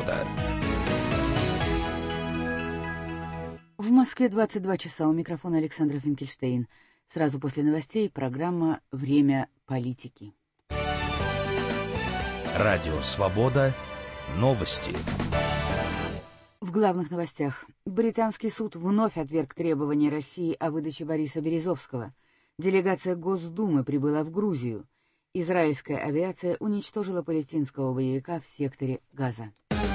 свобода». В Москве 22 часа. У микрофона Александра Финкельштейн. Сразу после новостей программа «Время политики». Радио «Свобода». Новости. В главных новостях. Британский суд вновь отверг требования России о выдаче Бориса Березовского. Делегация Госдумы прибыла в Грузию. Израильская авиация уничтожила палестинского боевика в секторе Газа.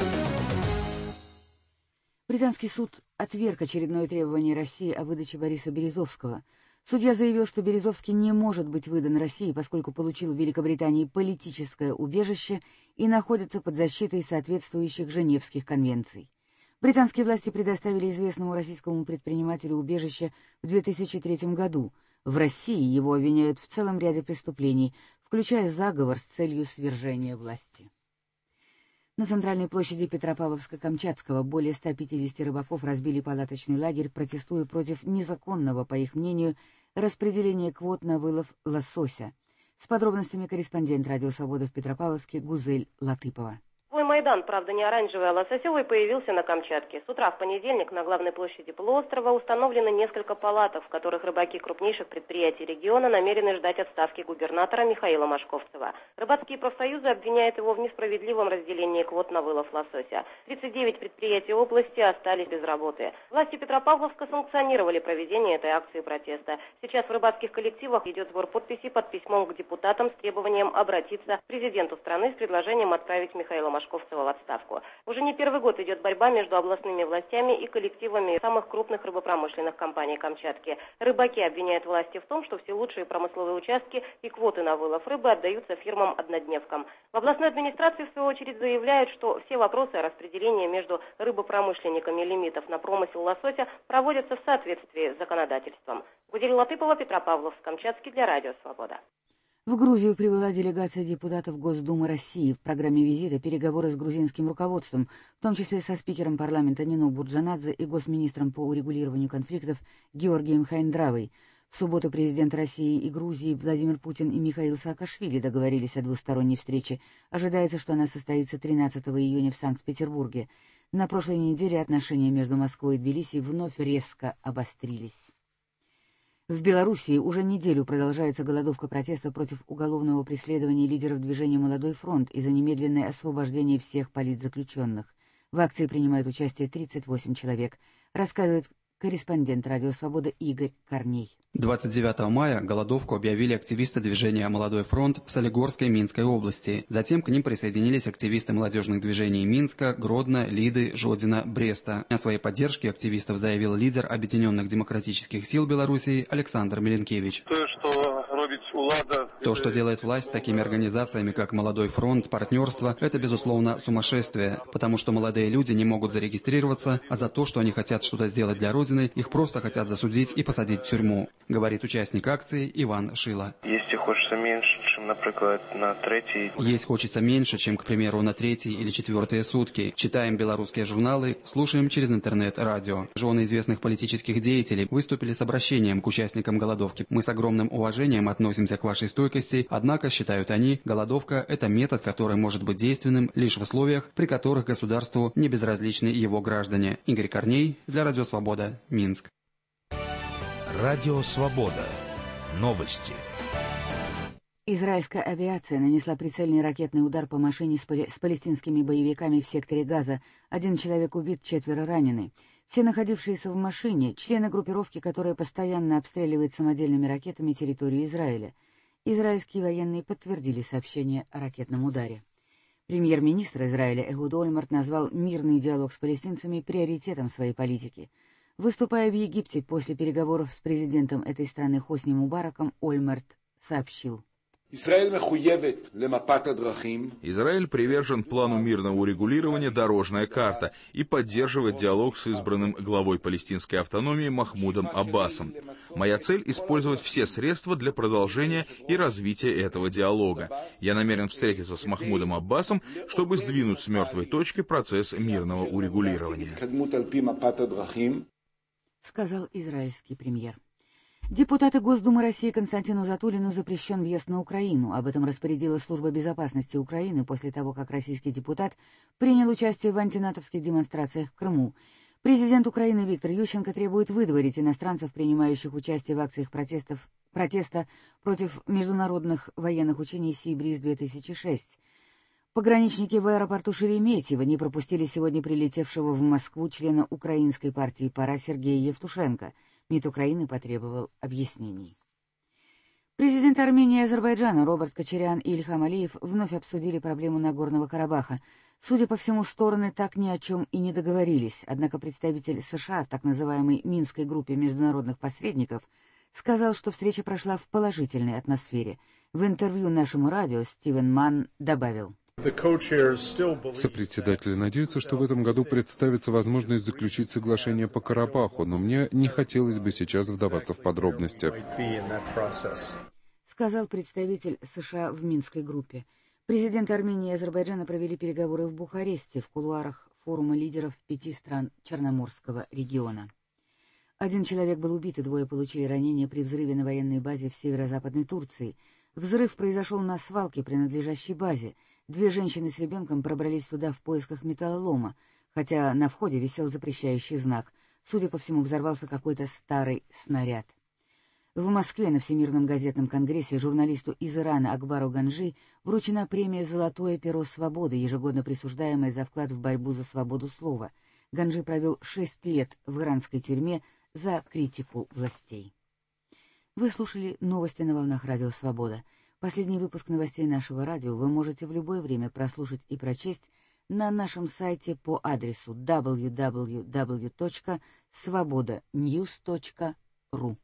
Британский суд отверг очередное требование России о выдаче Бориса Березовского. Судья заявил, что Березовский не может быть выдан России, поскольку получил в Великобритании политическое убежище и находится под защитой соответствующих Женевских конвенций. Британские власти предоставили известному российскому предпринимателю убежище в 2003 году. В России его обвиняют в целом ряде преступлений, включая заговор с целью свержения власти. На центральной площади Петропавловска-Камчатского более 150 рыбаков разбили палаточный лагерь, протестуя против незаконного, по их мнению, распределения квот на вылов лосося. С подробностями корреспондент «Радио Свобода» в Петропавловске Гузель Латыпова. Свой Майдан, правда не оранжевый, а лососевый, появился на Камчатке. С утра в понедельник на главной площади полуострова установлено несколько палаток, в которых рыбаки крупнейших предприятий региона намерены ждать отставки губернатора Михаила Машковцева. Рыбацкие профсоюзы обвиняют его в несправедливом разделении квот на вылов лосося. 39 предприятий области остались без работы. Власти Петропавловска санкционировали проведение этой акции протеста. Сейчас в рыбацких коллективах идет сбор подписей под письмом к депутатам с требованием обратиться к президенту страны с предложением отправить Михаила Машковцева в отставку. Уже не первый год идет борьба между областными властями и коллективами самых крупных рыбопромышленных компаний Камчатки. Рыбаки обвиняют власти в том, что все лучшие промысловые участки и квоты на вылов рыбы отдаются фирмам-однодневкам. В областной администрации, в свою очередь, заявляют, что все вопросы о распределении между рыбопромышленниками лимитов на промысел лосося проводятся в соответствии с законодательством. Гузель Латыпова, Петропавловск-Камчатский, для Радио Свобода. В Грузию прибыла делегация депутатов Госдумы России. В программе визита переговоры с грузинским руководством, в том числе со спикером парламента Нино Бурджанадзе и госминистром по урегулированию конфликтов Георгием Хайндравой. В субботу президент России и Грузии Владимир Путин и Михаил Саакашвили договорились о двусторонней встрече. Ожидается, что она состоится 13 июня в Санкт-Петербурге. На прошлой неделе отношения между Москвой и Тбилиси вновь резко обострились. В Белоруссии уже неделю продолжается голодовка протеста против уголовного преследования лидеров движения «Молодой фронт» и за немедленное освобождение всех политзаключенных. В акции принимают участие 38 человек, рассказывает корреспондент «Радио Свобода» Игорь Корней. 29 мая голодовку объявили активисты движения «Молодой фронт» в Солигорской Минской области. Затем к ним присоединились активисты молодежных движений Минска, Гродно, Лиды, Жодина, Бреста. О своей поддержке активистов заявил лидер Объединенных демократических сил Белоруссии Александр Миленкевич. То, что делает власть с такими организациями, как «Молодой фронт», партнерство, это, безусловно, сумасшествие, потому что молодые люди не могут зарегистрироваться, а за то, что они хотят что-то сделать для Родины, их просто хотят засудить и посадить в тюрьму, говорит участник акции Иван Шила. Есть хочется меньше, чем, например, на третий. Есть хочется меньше, чем, к примеру, на третьи или четвертые сутки. Читаем белорусские журналы, слушаем через интернет радио. Жены известных политических деятелей выступили с обращением к участникам голодовки. Мы с огромным уважением относимся к вашей стойкости, однако, считают они, голодовка – это метод, который может быть действенным лишь в условиях, при которых государству не безразличны его граждане. Игорь Корней, для Радио Свобода, Минск. Радио Свобода. Новости. Израильская авиация нанесла прицельный ракетный удар по машине с палестинскими боевиками в секторе Газа. 1 человек убит, 4 ранены. Все находившиеся в машине — члены группировки, которая постоянно обстреливает самодельными ракетами территорию Израиля. Израильские военные подтвердили сообщение о ракетном ударе. Премьер-министр Израиля Эхуд Ольмерт назвал мирный диалог с палестинцами приоритетом своей политики. Выступая в Египте после переговоров с президентом этой страны Хосни Мубараком, Ольмерт сообщил: Израиль привержен плану мирного урегулирования «Дорожная карта» и поддерживает диалог с избранным главой палестинской автономии Махмудом Аббасом. Моя цель — использовать все средства для продолжения и развития этого диалога. Я намерен встретиться с Махмудом Аббасом, чтобы сдвинуть с мертвой точки процесс мирного урегулирования, сказал израильский премьер. Депутаты Госдумы России Константину Затулину запрещен въезд на Украину. Об этом распорядилась Служба безопасности Украины после того, как российский депутат принял участие в антинатовских демонстрациях в Крыму. Президент Украины Виктор Ющенко требует выдворить иностранцев, принимающих участие в акциях протеста против международных военных учений «Си-Бриз-2006». Пограничники в аэропорту Шереметьево не пропустили сегодня прилетевшего в Москву члена украинской партии «Пора» Сергея Евтушенко. МИД Украины потребовал объяснений. Президенты Армении и Азербайджана Роберт Кочарян и Ильхам Алиев вновь обсудили проблему Нагорного Карабаха. Судя по всему, стороны так ни о чем и не договорились, однако представитель США в так называемой Минской группе международных посредников сказал, что встреча прошла в положительной атмосфере. В интервью нашему радио Стивен Манн добавил: Сопредседатели надеются, что в этом году представится возможность заключить соглашение по Карабаху, но мне не хотелось бы сейчас вдаваться в подробности. Сказал представитель США в Минской группе. Президенты Армении и Азербайджана провели переговоры в Бухаресте в кулуарах форума лидеров 5 стран Черноморского региона. 1 человек был убит, и 2 получили ранения при взрыве на военной базе в северо-западной Турции. Взрыв произошел на свалке, принадлежащей базе. 2 женщины с ребенком пробрались туда в поисках металлолома, хотя на входе висел запрещающий знак. Судя по всему, взорвался какой-то старый снаряд. В Москве на Всемирном газетном конгрессе журналисту из Ирана Акбару Ганжи вручена премия «Золотое перо свободы», ежегодно присуждаемая за вклад в борьбу за свободу слова. Ганжи провел 6 лет в иранской тюрьме за критику властей. Вы слушали новости на волнах Радио Свобода. Последний выпуск новостей нашего радио вы можете в любое время прослушать и прочесть на нашем сайте по адресу www.svobodanews.ru.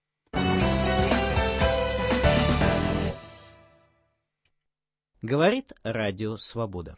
Говорит Радио Свобода.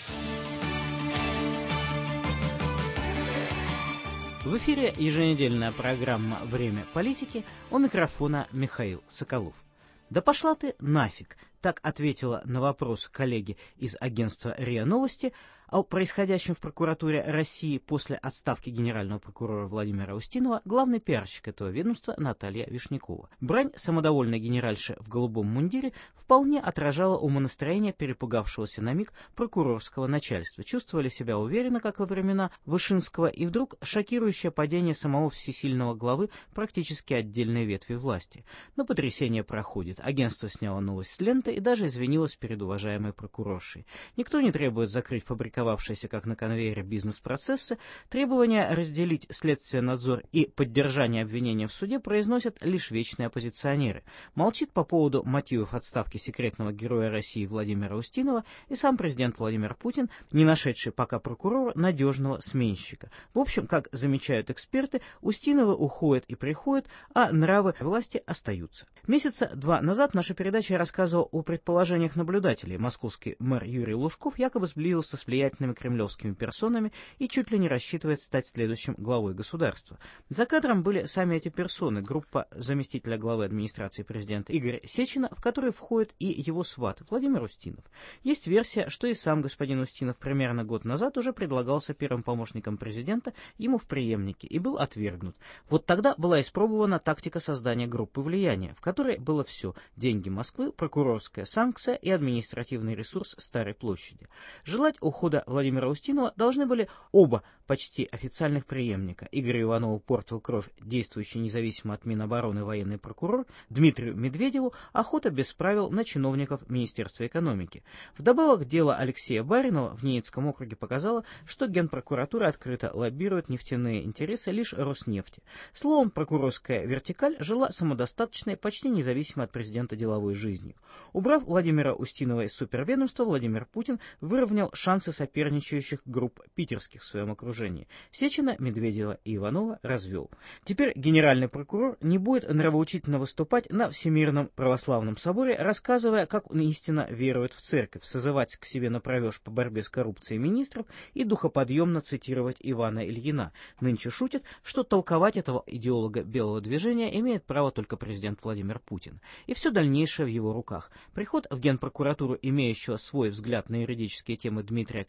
В эфире еженедельная программа «Время политики», у микрофона Михаил Соколов. «Да пошла ты нафиг», так ответила на вопрос коллеги из агентства РИА Новости о происходящем в прокуратуре России после отставки генерального прокурора Владимира Устинова главный пиарщик этого ведомства Наталья Вишнякова. Брань самодовольной генеральши в голубом мундире вполне отражала умонастроение перепугавшегося на миг прокурорского начальства. Чувствовали себя уверенно, как во времена Вышинского, и вдруг шокирующее падение самого всесильного главы практически отдельной ветви власти. Но потрясение проходит. Агентство сняло новость с ленты и даже извинилось перед уважаемой прокуроршей. Никто не требует закрыть фабриковавшиеся как на конвейере бизнес-процессы. Требования разделить следственный надзор и поддержание обвинения в суде произносят лишь вечные оппозиционеры. Молчит по поводу мотивов отставки секретного героя России Владимира Устинова и сам президент Владимир Путин, не нашедший пока прокурора надежного сменщика. В общем, как замечают эксперты, Устиновы уходят и приходят, а нравы власти остаются. Месяца 2 назад наша передача рассказывала о предположениях наблюдателей. Московский мэр Юрий Лужков якобы сблизился с влиятельными кремлевскими персонами и чуть ли не рассчитывает стать следующим главой государства. За кадром были сами эти персоны, группа заместителя главы администрации президента Игоря Сечина, в которой входит и его сват Владимир Устинов. Есть версия, что и сам господин Устинов примерно год назад уже предлагался первым помощником президента ему в преемнике и был отвергнут. Вот тогда была испробована тактика создания группы влияния, в которой было все: деньги Москвы, прокурорская санкция и административный ресурс Старой площади. Желать ухода Владимира Устинова должны были оба почти официальных преемника: Игорю Иванову портил кровь действующий независимо от Минобороны военный прокурор, Дмитрию Медведеву охота без правил на чиновников Министерства экономики. Вдобавок, дело Алексея Баринова в Ненецком округе показало, что Генпрокуратура открыто лоббирует нефтяные интересы лишь Роснефти. Словом, прокурорская вертикаль жила самодостаточной, почти независимо от президента деловой жизнью. Убрав Владимира Устинова из суперведомства, Владимир Путин выровнял шансы соперничающих групп питерских в своем окружении. Сечина, Медведева и Иванова развел. Теперь генеральный прокурор не будет нравоучительно выступать на Всемирном православном соборе, рассказывая, как он истинно верует в церковь, созывать к себе на провеж по борьбе с коррупцией министров и духоподъемно цитировать Ивана Ильина. Нынче шутит, что толковать этого идеолога белого движения имеет право только президент Владимир Путин. И все дальнейшее в его руках. Приход в Генпрокуратуру имеющего свой взгляд на юридические темы Дмитрия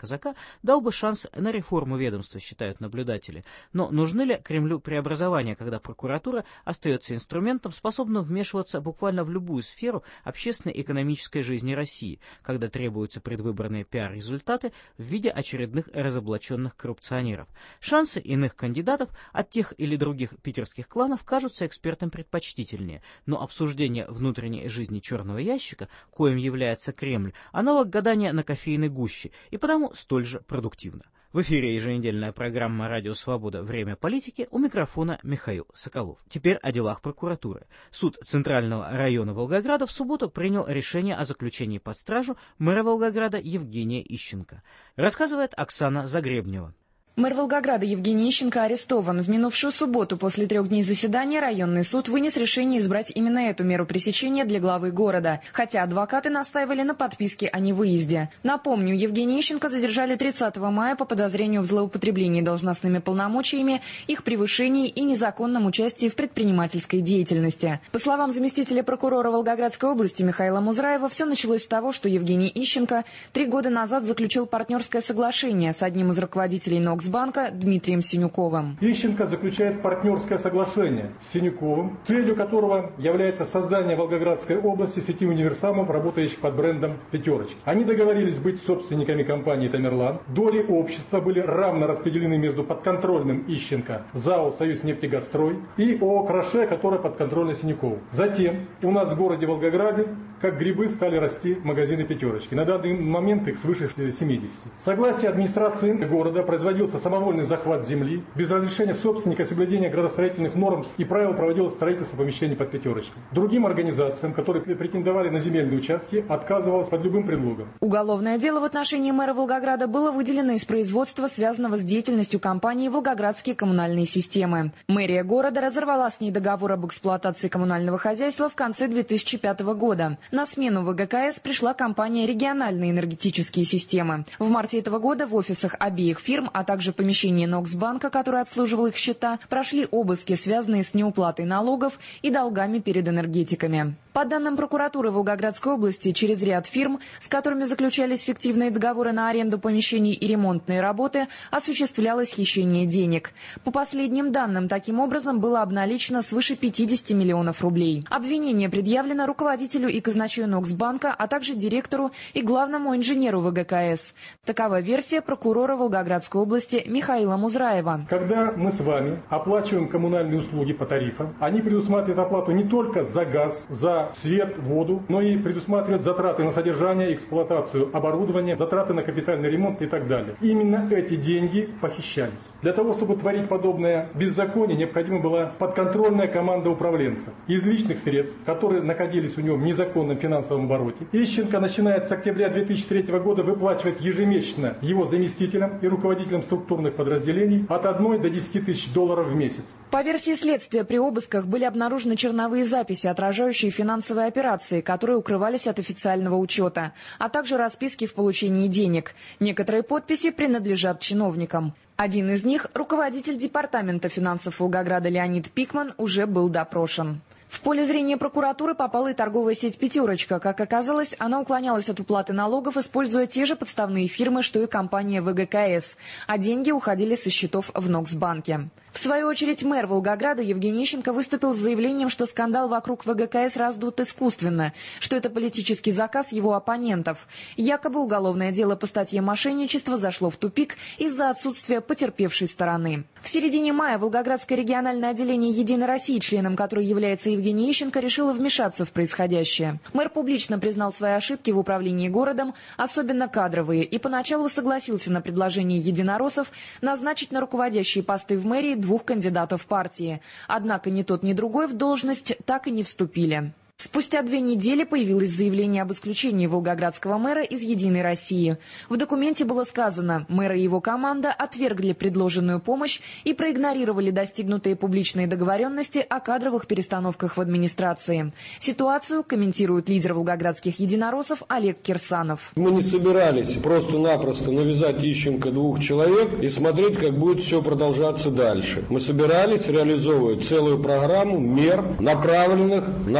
казака дал бы шанс на реформу ведомства, считают наблюдатели. Но нужны ли Кремлю преобразования, когда прокуратура остается инструментом, способным вмешиваться буквально в любую сферу общественной и экономической жизни России, когда требуются предвыборные пиар-результаты в виде очередных разоблаченных коррупционеров? Шансы иных кандидатов от тех или других питерских кланов кажутся экспертам предпочтительнее, но обсуждение внутренней жизни черного ящика, коим является Кремль, аналог гадания на кофейной гуще, и потому столь же продуктивно. В эфире еженедельная программа «Радио Свобода. Время политики», у микрофона Михаил Соколов. Теперь о делах прокуратуры. Суд Центрального района Волгограда в субботу принял решение о заключении под стражу мэра Волгограда Евгения Ищенко. Рассказывает Оксана Загребнева. Мэр Волгограда Евгений Ищенко арестован. В минувшую субботу после 3 дней заседания районный суд вынес решение избрать именно эту меру пресечения для главы города, хотя адвокаты настаивали на подписке о невыезде. Напомню, Евгения Ищенко задержали 30 мая по подозрению в злоупотреблении должностными полномочиями, их превышении и незаконном участии в предпринимательской деятельности. По словам заместителя прокурора Волгоградской области Михаила Музраева, все началось с того, что Евгений Ищенко 3 года назад заключил партнерское соглашение с одним из руководителей НОКС банка Дмитрием Синюковым. Ищенко заключает партнерское соглашение с Синюковым, целью которого является создание в Волгоградской области сети универсамов, работающих под брендом «Пятерочка». Они договорились быть собственниками компании «Тамерлан». Доли общества были равно распределены между подконтрольным Ищенко ЗАО «Союзнефтегазстрой» и ООО «Краше», которая подконтрольна Синюкову. Затем у нас в городе Волгограде, как грибы, стали расти магазины «Пятерочки». На данный момент их свыше 70. Согласие администрации города производился самовольный захват земли, без разрешения собственника, соблюдения градостроительных норм и правил проводилось строительство помещений под «Пятерочкой». Другим организациям, которые претендовали на земельные участки, отказывалось под любым предлогом. Уголовное дело в отношении мэра Волгограда было выделено из производства, связанного с деятельностью компании «Волгоградские коммунальные системы». Мэрия города разорвала с ней договор об эксплуатации коммунального хозяйства в конце 2005 года. На смену ВГКС пришла компания «Региональные энергетические системы». В марте этого года в офисах обеих фирм, а также помещении НОКС-банка, который обслуживал их счета, прошли обыски, связанные с неуплатой налогов и долгами перед энергетиками. По данным прокуратуры Волгоградской области, через ряд фирм, с которыми заключались фиктивные договоры на аренду помещений и ремонтные работы, осуществлялось хищение денег. По последним данным, таким образом было обналичено свыше 50 миллионов рублей. Обвинение предъявлено руководителю и казначею НОКС-банка, а также директору и главному инженеру ВГКС. Такова версия прокурора Волгоградской области Михаила Музраева. Когда мы с вами оплачиваем коммунальные услуги по тарифам, они предусматривают оплату не только за газ, за свет, воду, но и предусматривают затраты на содержание, эксплуатацию оборудования, затраты на капитальный ремонт и так далее. Именно эти деньги похищались. Для того, чтобы творить подобное беззаконие, необходима была подконтрольная команда управленцев. Из личных средств, которые находились у него в незаконном финансовом обороте, Ищенко, начиная с октября 2003 года, выплачивает ежемесячно его заместителям и руководителям структурных подразделений от 1 до 10 тысяч долларов в месяц. По версии следствия, при обысках были обнаружены черновые записи, отражающие финансовые операции, которые укрывались от официального учета, а также расписки в получении денег. Некоторые подписи принадлежат чиновникам. Один из них, руководитель департамента финансов Волгограда Леонид Пикман, уже был допрошен. В поле зрения прокуратуры попала и торговая сеть «Пятерочка». Как оказалось, она уклонялась от уплаты налогов, используя те же подставные фирмы, что и компания ВГКС, а деньги уходили со счетов в НОКС-банке. В свою очередь, мэр Волгограда Евгений Ищенко выступил с заявлением, что скандал вокруг ВГКС раздут искусственно, что это политический заказ его оппонентов. Якобы уголовное дело по статье «Мошенничество» зашло в тупик из-за отсутствия потерпевшей стороны. В середине мая Волгоградское региональное отделение «Единой России», членом которой является Евгений Ищенко, решило вмешаться в происходящее. Мэр публично признал свои ошибки в управлении городом, особенно кадровые, и поначалу согласился на предложение единороссов назначить на руководящие посты в мэрии 2 кандидатов партии. Однако ни тот, ни другой в должность так и не вступили. Спустя 2 недели появилось заявление об исключении волгоградского мэра из «Единой России». В документе было сказано, мэр и его команда отвергли предложенную помощь и проигнорировали достигнутые публичные договоренности о кадровых перестановках в администрации. Ситуацию комментирует лидер волгоградских единороссов Олег Кирсанов. Мы не собирались просто-напросто навязать Ищенко 2 человек и смотреть, как будет все продолжаться дальше. Мы собирались реализовывать целую программу мер, направленных на то, что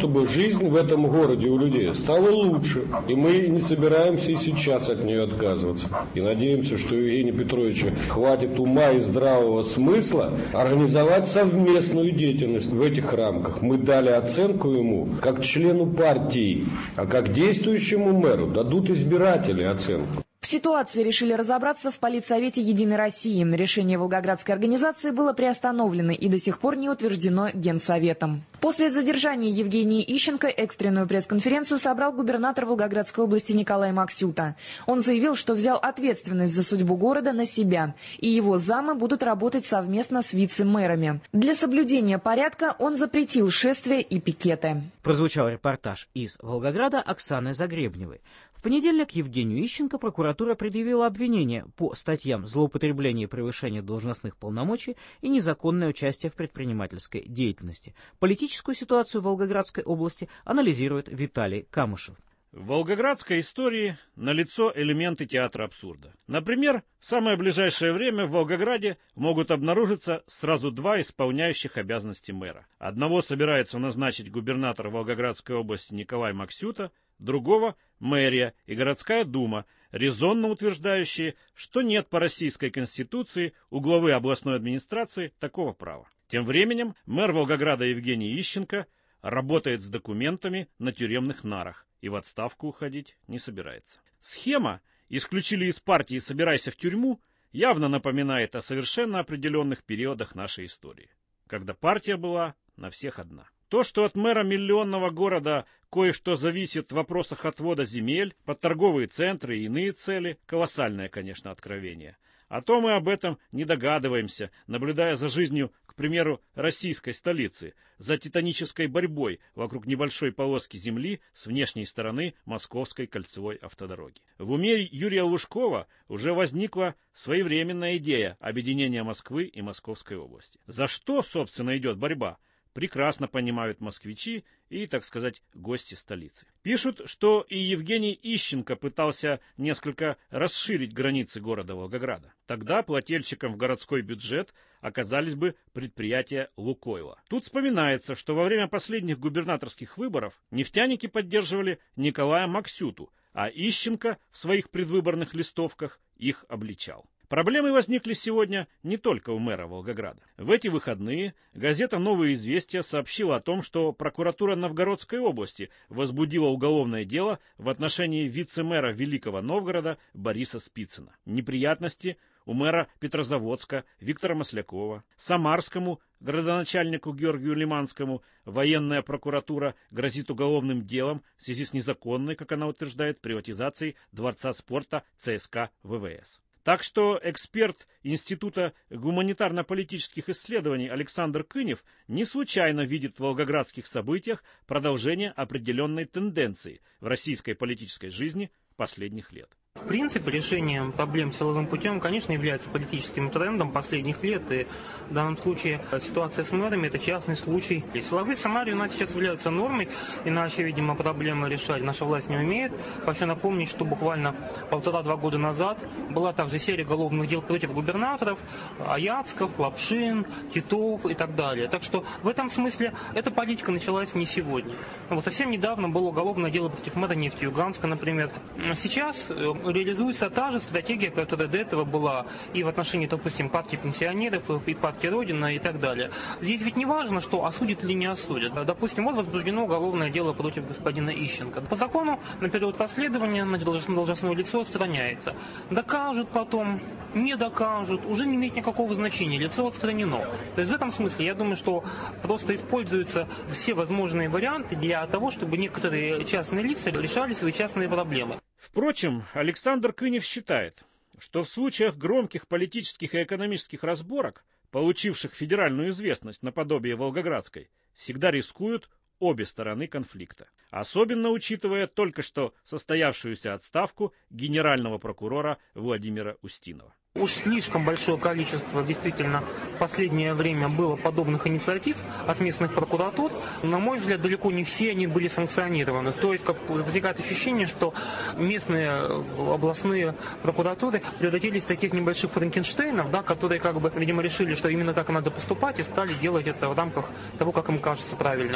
чтобы жизнь в этом городе у людей стала лучше. И мы не собираемся и сейчас от нее отказываться. И надеемся, что у Евгения Петровича хватит ума и здравого смысла организовать совместную деятельность в этих рамках. Мы дали оценку ему как члену партии, а как действующему мэру дадут избиратели оценку. В ситуации решили разобраться в Политсовете «Единой России». Решение Волгоградской организации было приостановлено и до сих пор не утверждено Генсоветом. После задержания Евгении Ищенко экстренную пресс-конференцию собрал губернатор Волгоградской области Николай Максюта. Он заявил, что взял ответственность за судьбу города на себя, и его замы будут работать совместно с вице-мэрами. Для соблюдения порядка он запретил шествия и пикеты. Прозвучал репортаж из Волгограда Оксаны Загребневой. В понедельник Евгению Ищенко прокуратура предъявила обвинение по статьям «Злоупотребление и превышение должностных полномочий» и «Незаконное участие в предпринимательской деятельности». Политическую ситуацию в Волгоградской области анализирует Виталий Камышев. В волгоградской истории налицо элементы театра абсурда. Например, в самое ближайшее время в Волгограде могут обнаружиться сразу два исполняющих обязанности мэра. Одного собирается назначить губернатор Волгоградской области Николай Максюта, другого – мэрия и городская дума, резонно утверждающие, что нет по Российской Конституции у главы областной администрации такого права. Тем временем мэр Волгограда Евгений Ищенко работает с документами на тюремных нарах и в отставку уходить не собирается. Схема «исключили из партии, собирайся в тюрьму» явно напоминает о совершенно определенных периодах нашей истории, когда партия была на всех одна. То, что от мэра миллионного города кое-что зависит в вопросах отвода земель под торговые центры и иные цели, колоссальное, конечно, откровение. А то мы об этом не догадываемся, наблюдая за жизнью, к примеру, российской столицы, за титанической борьбой вокруг небольшой полоски земли с внешней стороны Московской кольцевой автодороги. В уме Юрия Лужкова уже возникла своевременная идея объединения Москвы и Московской области. За что, собственно, идет борьба? Прекрасно понимают москвичи и, так сказать, гости столицы. Пишут, что и Евгений Ищенко пытался несколько расширить границы города Волгограда. Тогда плательщиком в городской бюджет оказались бы предприятия «Лукойла». Тут вспоминается, что во время последних губернаторских выборов нефтяники поддерживали Николая Максюту, а Ищенко в своих предвыборных листовках их обличал. Проблемы возникли сегодня не только у мэра Волгограда. В эти выходные газета «Новые известия» сообщила о том, что прокуратура Новгородской области возбудила уголовное дело в отношении вице-мэра Великого Новгорода Бориса Спицына. Неприятности у мэра Петрозаводска Виктора Маслякова, самарскому градоначальнику Георгию Лиманскому военная прокуратура грозит уголовным делом в связи с незаконной, как она утверждает, приватизацией Дворца спорта ЦСКА ВВС. Так что эксперт Института гуманитарно-политических исследований Александр Кынев не случайно видит в волгоградских событиях продолжение определенной тенденции в российской политической жизни последних лет. В принципе, решение проблем силовым путем, конечно, является политическим трендом последних лет. И в данном случае ситуация с мэрами – это частный случай. И силовые Самаре у нас сейчас являются нормой, иначе, видимо, проблемы решать наша власть не умеет. Хочу напомнить, что буквально 1,5-2 года назад была также серия уголовных дел против губернаторов Аяцков, Лапшин, Титов и так далее. Так что в этом смысле эта политика началась не сегодня. Вот совсем недавно было уголовное дело против мэра Нефтеюганска, например. Сейчас реализуется та же стратегия, которая до этого была и в отношении, допустим, партии пенсионеров, и партии Родина и так далее. Здесь ведь не важно, что осудят или не осудят. Допустим, вот возбуждено уголовное дело против господина Ищенко. По закону на период расследования должностное лицо отстраняется. Докажут потом, не докажут, уже не имеет никакого значения, лицо отстранено. То есть в этом смысле я думаю, что просто используются все возможные варианты для того, чтобы некоторые частные лица решали свои частные проблемы. Впрочем, Александр Кынев считает, что в случаях громких политических и экономических разборок, получивших федеральную известность наподобие Волгоградской, всегда рискуют обе стороны конфликта. Особенно учитывая только что состоявшуюся отставку генерального прокурора Владимира Устинова. Уж слишком большое количество действительно в последнее время было подобных инициатив от местных прокуратур. На мой взгляд, далеко не все они были санкционированы. То есть возникает ощущение, что местные областные прокуратуры превратились в таких небольших франкенштейнов, да, которые, видимо, решили, что именно так надо поступать, и стали делать это в рамках того, как им кажется правильным. Так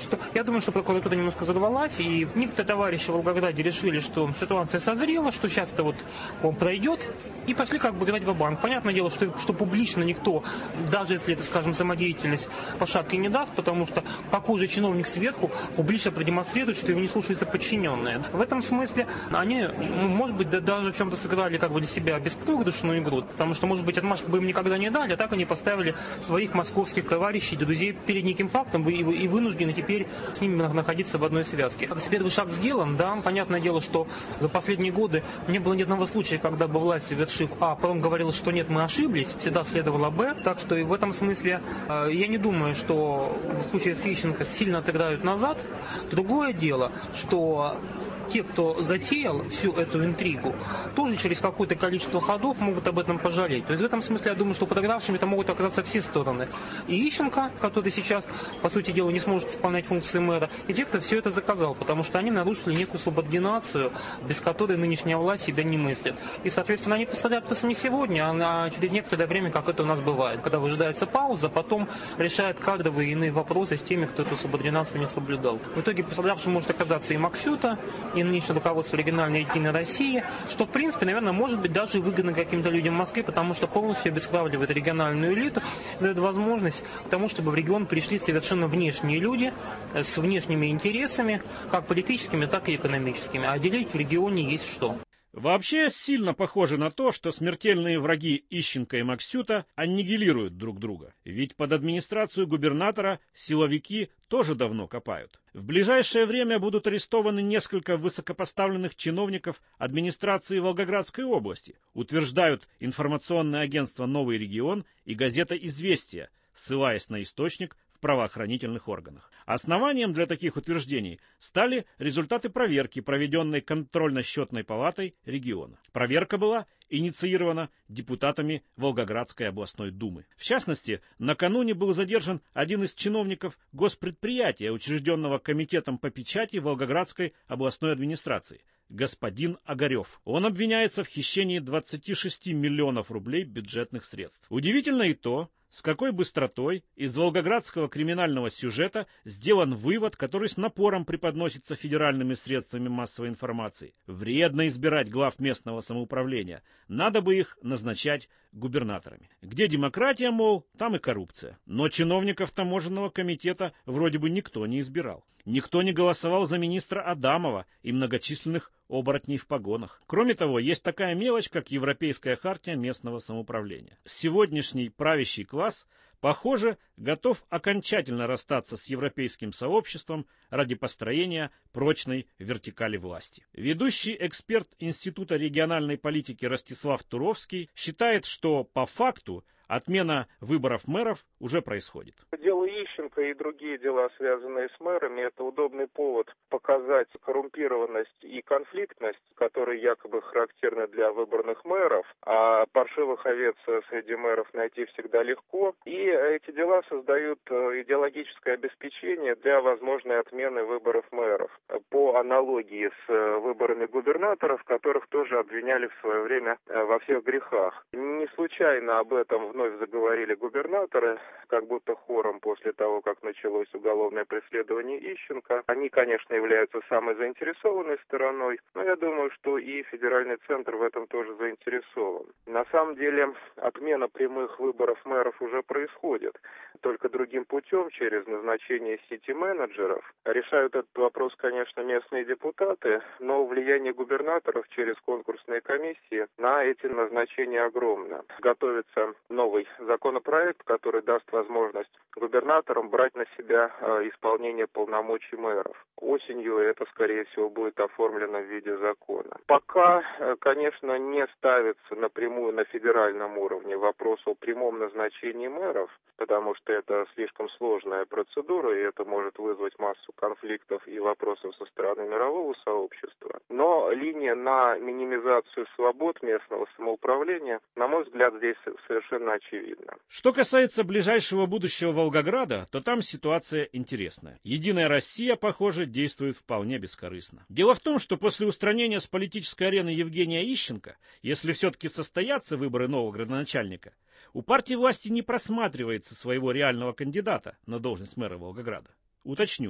что я думаю, что прокуратура немножко задавалась, и некоторые товарищи в Волгограде решили, что ситуация созрела, что сейчас это вот он пройдет, и пошли как бы играть ва-банк. Понятное дело, что публично никто, даже если это, скажем, самодеятельность, по шапке не даст, потому что какой же чиновник сверху публично продемонстрирует, что его не слушаются подчиненные. В этом смысле они, может быть, даже в чем-то сыграли как бы для себя беспроигрышную игру, потому что, может быть, отмашку бы им никогда не дали, а так они поставили своих московских товарищей, друзей перед неким фактом и вынуждены теперь с ними находиться в одной связке. Первый шаг сделан, да, понятное дело, что за последние годы не было ни одного случая, когда бы власть, совершив А, потом говорила, что нет, мы ошиблись, всегда следовало Б, так что и в этом смысле я не думаю, что в случае с Ищенко сильно отыграют назад. Другое дело, что те, кто затеял всю эту интригу, тоже через какое-то количество ходов могут об этом пожалеть. То есть в этом смысле я думаю, что подыгравшими это могут оказаться все стороны. И Ищенко, который сейчас, по сути дела, не сможет исполнять функции мэра, и те, кто все это заказал, потому что они нарушили некую субординацию, без которой нынешняя власть себя не мыслит. И, соответственно, они пострадают не сегодня, а через некоторое время, как это у нас бывает. Когда выжидается пауза, потом решает кадровые и иные вопросы с теми, кто эту субординацию не соблюдал. В итоге пострадавшим может оказаться и Максюта, и нынешнее руководство региональной единой России, что, в принципе, наверное, может быть даже выгодно каким-то людям в Москве, потому что полностью обескровливает региональную элиту, дает возможность к тому, чтобы в регион пришли совершенно внешние люди с внешними интересами, как политическими, так и экономическими. А делить в регионе есть что. Вообще сильно похоже на то, что смертельные враги Ищенко и Максюта аннигилируют друг друга. Ведь под администрацию губернатора силовики тоже давно копают. В ближайшее время будут арестованы несколько высокопоставленных чиновников администрации Волгоградской области, утверждают информационное агентство «Новый регион» и газета «Известия», ссылаясь на источник в правоохранительных органах. Основанием для таких утверждений стали результаты проверки, проведенной контрольно-счетной палатой региона. Проверка была инициирована депутатами Волгоградской областной думы. В частности, накануне был задержан один из чиновников госпредприятия, учрежденного комитетом по печати Волгоградской областной администрации, господин Огарев. Он обвиняется в хищении 26 миллионов рублей бюджетных средств. Удивительно и то, с какой быстротой из волгоградского криминального сюжета сделан вывод, который с напором преподносится федеральными средствами массовой информации. Вредно избирать глав местного самоуправления. Надо бы их назначать губернаторами. Где демократия, мол, там и коррупция. Но чиновников таможенного комитета вроде бы никто не избирал. Никто не голосовал за министра Адамова и многочисленных оборотней в погонах. Кроме того, есть такая мелочь, как Европейская хартия местного самоуправления. Сегодняшний правящий класс, похоже, готов окончательно расстаться с европейским сообществом ради построения прочной вертикали власти. Ведущий эксперт Института региональной политики Ростислав Туровский считает, что по факту отмена выборов мэров уже происходит. Дело Ищенко и другие дела, связанные с мэрами, это удобный повод показать коррумпированность и конфликтность, которые якобы характерны для выборных мэров, а паршивых овец среди мэров найти всегда легко. И эти дела создают идеологическое обеспечение для возможной отмены выборов мэров. По аналогии с выборами губернаторов, которых тоже обвиняли в свое время во всех грехах. Не случайно об этом вновь заговорили губернаторы, как будто хором после того, как началось уголовное преследование Ищенко. Они, конечно, являются самой заинтересованной стороной, но я думаю, что и федеральный центр в этом тоже заинтересован. На самом деле, отмена прямых выборов мэров уже происходит, только другим путем, через назначение сити-менеджеров. Решают этот вопрос, конечно, местные депутаты, но влияние губернаторов через конкурсные комиссии на эти назначения огромно. Готовится новый законопроект, который даст возможность губернаторам брать на себя исполнение полномочий мэров. Осенью это, скорее всего, будет оформлено в виде закона. Пока, конечно, не ставится напрямую на федеральном уровне вопрос о прямом назначении мэров, потому что это слишком сложная процедура, и это может вызвать массу конфликтов и вопросов со стороны мирового сообщества. Но линия на минимизацию свобод местного самоуправления, на мой взгляд, здесь совершенно очевидна. Что касается ближайшего будущего Волгограда, то там ситуация интересная. Единая Россия, похоже, действует вполне бескорыстно. Дело в том, что после устранения с политической арены Евгения Ищенко, если все-таки состоятся выборы нового градоначальника, у партии власти не просматривается своего реального кандидата на должность мэра Волгограда. Уточню,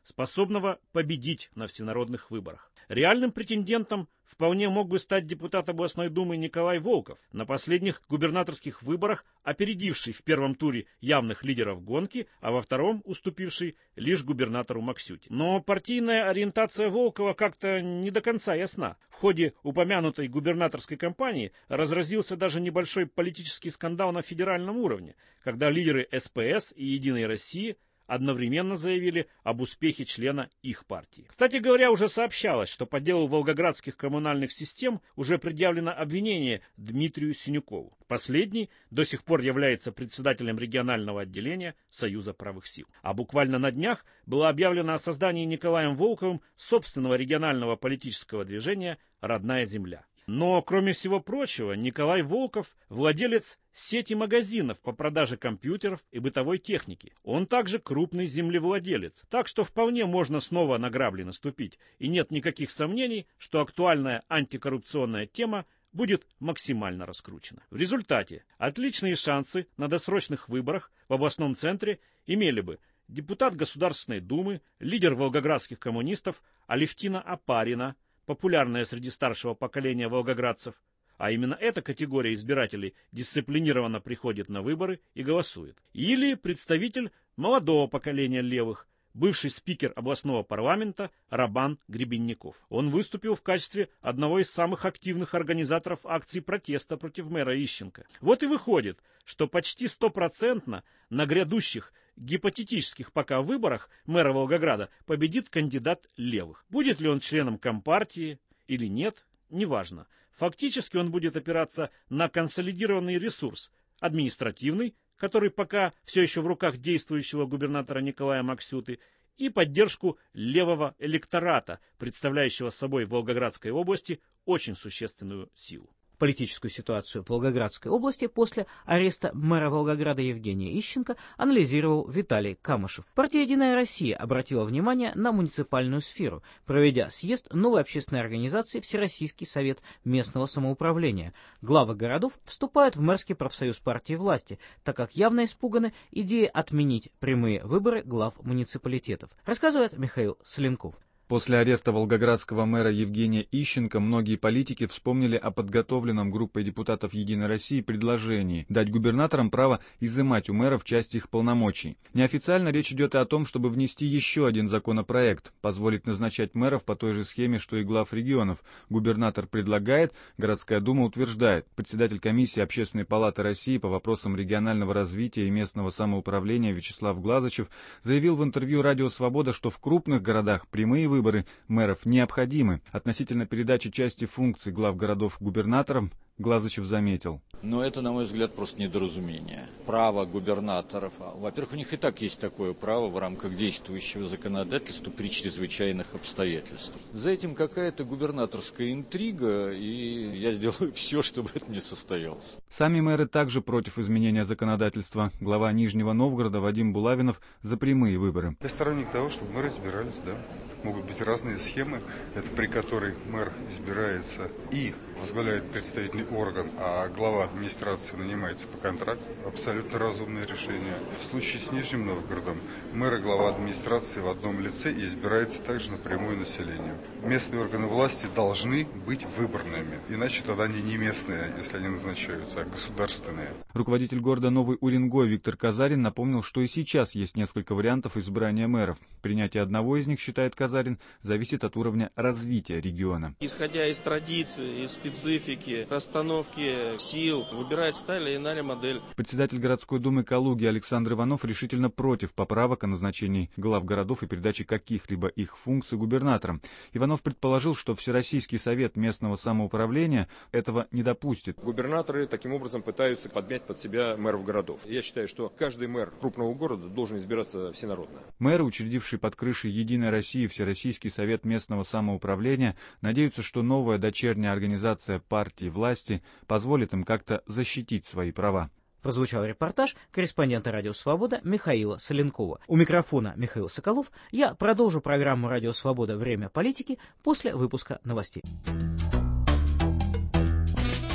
способного победить на всенародных выборах. Реальным претендентом вполне мог бы стать депутат областной думы Николай Волков, на последних губернаторских выборах опередивший в первом туре явных лидеров гонки, а во втором уступивший лишь губернатору Максюте. Но партийная ориентация Волкова как-то не до конца ясна. В ходе упомянутой губернаторской кампании разразился даже небольшой политический скандал на федеральном уровне, когда лидеры СПС и «Единой России» одновременно заявили об успехе члена их партии. Кстати говоря, уже сообщалось, что по делу волгоградских коммунальных систем уже предъявлено обвинение Дмитрию Синюкову. Последний до сих пор является председателем регионального отделения Союза правых сил. А буквально на днях было объявлено о создании Николаем Волковым собственного регионального политического движения «Родная земля». Но, кроме всего прочего, Николай Волков – владелец сети магазинов по продаже компьютеров и бытовой техники. Он также крупный землевладелец, так что вполне можно снова на грабли наступить, и нет никаких сомнений, что актуальная антикоррупционная тема будет максимально раскручена. В результате отличные шансы на досрочных выборах в областном центре имели бы депутат Государственной Думы, лидер волгоградских коммунистов Алевтина Опарина, популярная среди старшего поколения волгоградцев, а именно эта категория избирателей дисциплинированно приходит на выборы и голосует. Или представитель молодого поколения левых, бывший спикер областного парламента Рабан Гребенников. Он выступил в качестве одного из самых активных организаторов акций протеста против мэра Ищенко. Вот и выходит, что почти стопроцентно на грядущих гипотетических пока выборах мэра Волгограда победит кандидат левых. Будет ли он членом Компартии или нет, неважно. Фактически он будет опираться на консолидированный ресурс административный, который пока все еще в руках действующего губернатора Николая Максюты, и поддержку левого электората, представляющего собой в Волгоградской области очень существенную силу. Политическую ситуацию в Волгоградской области после ареста мэра Волгограда Евгения Ищенко анализировал Виталий Камышев. Партия «Единая Россия» обратила внимание на муниципальную сферу, проведя съезд новой общественной организации Всероссийский совет местного самоуправления. Главы городов вступают в мэрский профсоюз партии власти, так как явно испуганы идеей отменить прямые выборы глав муниципалитетов, рассказывает Михаил Соленков. После ареста волгоградского мэра Евгения Ищенко многие политики вспомнили о подготовленном группой депутатов «Единой России» предложении дать губернаторам право изымать у мэров часть их полномочий. Неофициально речь идет и о том, чтобы внести еще один законопроект, позволить назначать мэров по той же схеме, что и глав регионов. Губернатор предлагает, городская дума утверждает. Председатель комиссии Общественной палаты России по вопросам регионального развития и местного самоуправления Вячеслав Глазычев заявил в интервью «Радио Свобода», что в крупных городах прямые выборы мэров необходимы. Относительно передачи части функций глав городов губернаторам Глазычев заметил. Но это, на мой взгляд, просто недоразумение. Право губернаторов, во-первых, у них и так есть такое право в рамках действующего законодательства при чрезвычайных обстоятельствах. За этим какая-то губернаторская интрига, и я сделаю все, чтобы это не состоялось. Сами мэры также против изменения законодательства. Глава Нижнего Новгорода Вадим Булавинов за прямые выборы. Я сторонник того, чтобы мэры избирались, да. Могут быть разные схемы, это при которой мэр избирается и возглавляет представительный орган, а глава администрации нанимается по контракту. Абсолютно разумное решение. В случае с Нижним Новгородом мэр и глава администрации в одном лице и избирается также напрямую населением. Местные органы власти должны быть выборными, иначе тогда они не местные, если они назначаются, а государственные. Руководитель города Новый Уренгой Виктор Казарин напомнил, что и сейчас есть несколько вариантов избрания мэров. Принятие одного из них, считает Казарин, зависит от уровня развития региона. Исходя из традиций, из специфики, расстановки сил, выбирается та или иная модель. Председатель городской думы Калуги Александр Иванов решительно против поправок о назначении глав городов и передаче каких-либо их функций губернаторам. Иванов предположил, что Всероссийский совет местного самоуправления этого не допустит. Губернаторы таким образом пытаются подмять под себя мэров городов. Я считаю, что каждый мэр крупного города должен избираться всенародно. Мэры, учредившие под крышей «Единой России» Всероссийский совет местного самоуправления, надеются, что новая дочерняя организация партии власти позволит им как-то защитить свои права. Прозвучал репортаж корреспондента «Радио Свобода» Михаила Соленкова. У микрофона Михаил Соколов. Я продолжу программу «Радио Свобода. Время политики» после выпуска новостей.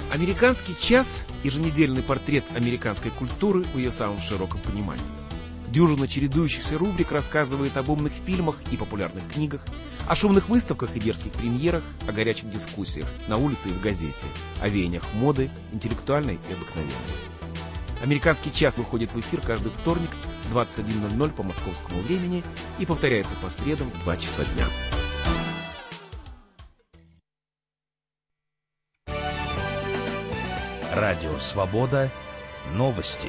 «Американский час» — еженедельный портрет американской культуры в ее самом широком понимании. Дюжина чередующихся рубрик рассказывает об умных фильмах и популярных книгах, о шумных выставках и дерзких премьерах, о горячих дискуссиях на улице и в газете, о веяниях моды, интеллектуальной и обыкновенной. «Американский час» выходит в эфир каждый вторник в 21:00 по московскому времени и повторяется по средам в 2 часа дня. Радио «Свобода». Новости.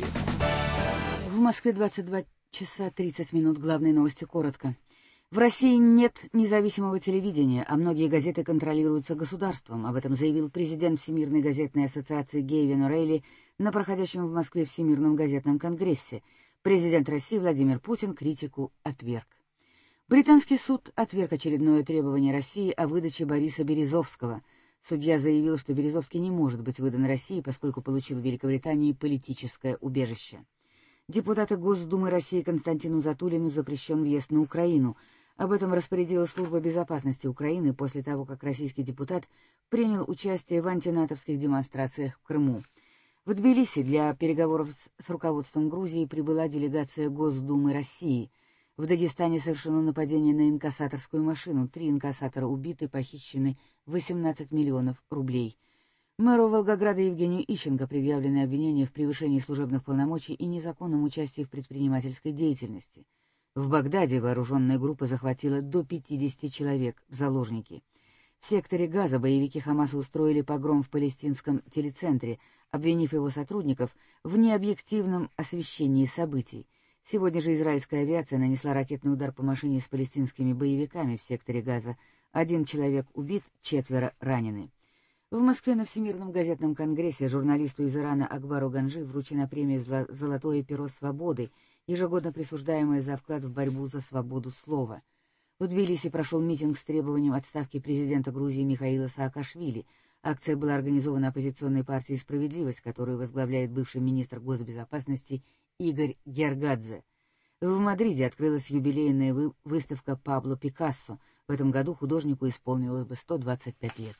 В Москве 22 часа 30 минут. Главные новости коротко. В России нет независимого телевидения, а многие газеты контролируются государством. Об этом заявил президент Всемирной газетной ассоциации Гейвин О'Рейли на проходящем в Москве Всемирном газетном конгрессе. Президент России Владимир Путин критику отверг. Британский суд отверг очередное требование России о выдаче Бориса Березовского. Судья заявил, что Березовский не может быть выдан России, поскольку получил в Великобритании политическое убежище. Депутату Госдумы России Константину Затулину запрещен въезд на Украину. Об этом распорядилась Служба безопасности Украины после того, как российский депутат принял участие в антинатовских демонстрациях в Крыму. В Тбилиси для переговоров с руководством Грузии прибыла делегация Госдумы России. В Дагестане совершено нападение на инкассаторскую машину. 3 инкассатора убиты, похищены 18 миллионов рублей. Мэру Волгограда Евгению Ищенко предъявлены обвинения в превышении служебных полномочий и незаконном участии в предпринимательской деятельности. В Багдаде вооруженная группа захватила до 50 человек в заложники. В секторе Газа боевики Хамаса устроили погром в палестинском телецентре, обвинив его сотрудников в необъективном освещении событий. Сегодня же израильская авиация нанесла ракетный удар по машине с палестинскими боевиками в секторе Газа. 1 человек убит, 4 ранены. В Москве на Всемирном газетном конгрессе журналисту из Ирана Акбару Ганжи вручена премия «Золотое перо свободы», ежегодно присуждаемая за вклад в борьбу за свободу слова. В Тбилиси прошел митинг с требованием отставки президента Грузии Михаила Саакашвили. Акция была организована оппозиционной партией «Справедливость», которую возглавляет бывший министр госбезопасности Игорь Гергадзе. В Мадриде открылась юбилейная выставка Пабло Пикассо. В этом году художнику исполнилось бы 125 лет.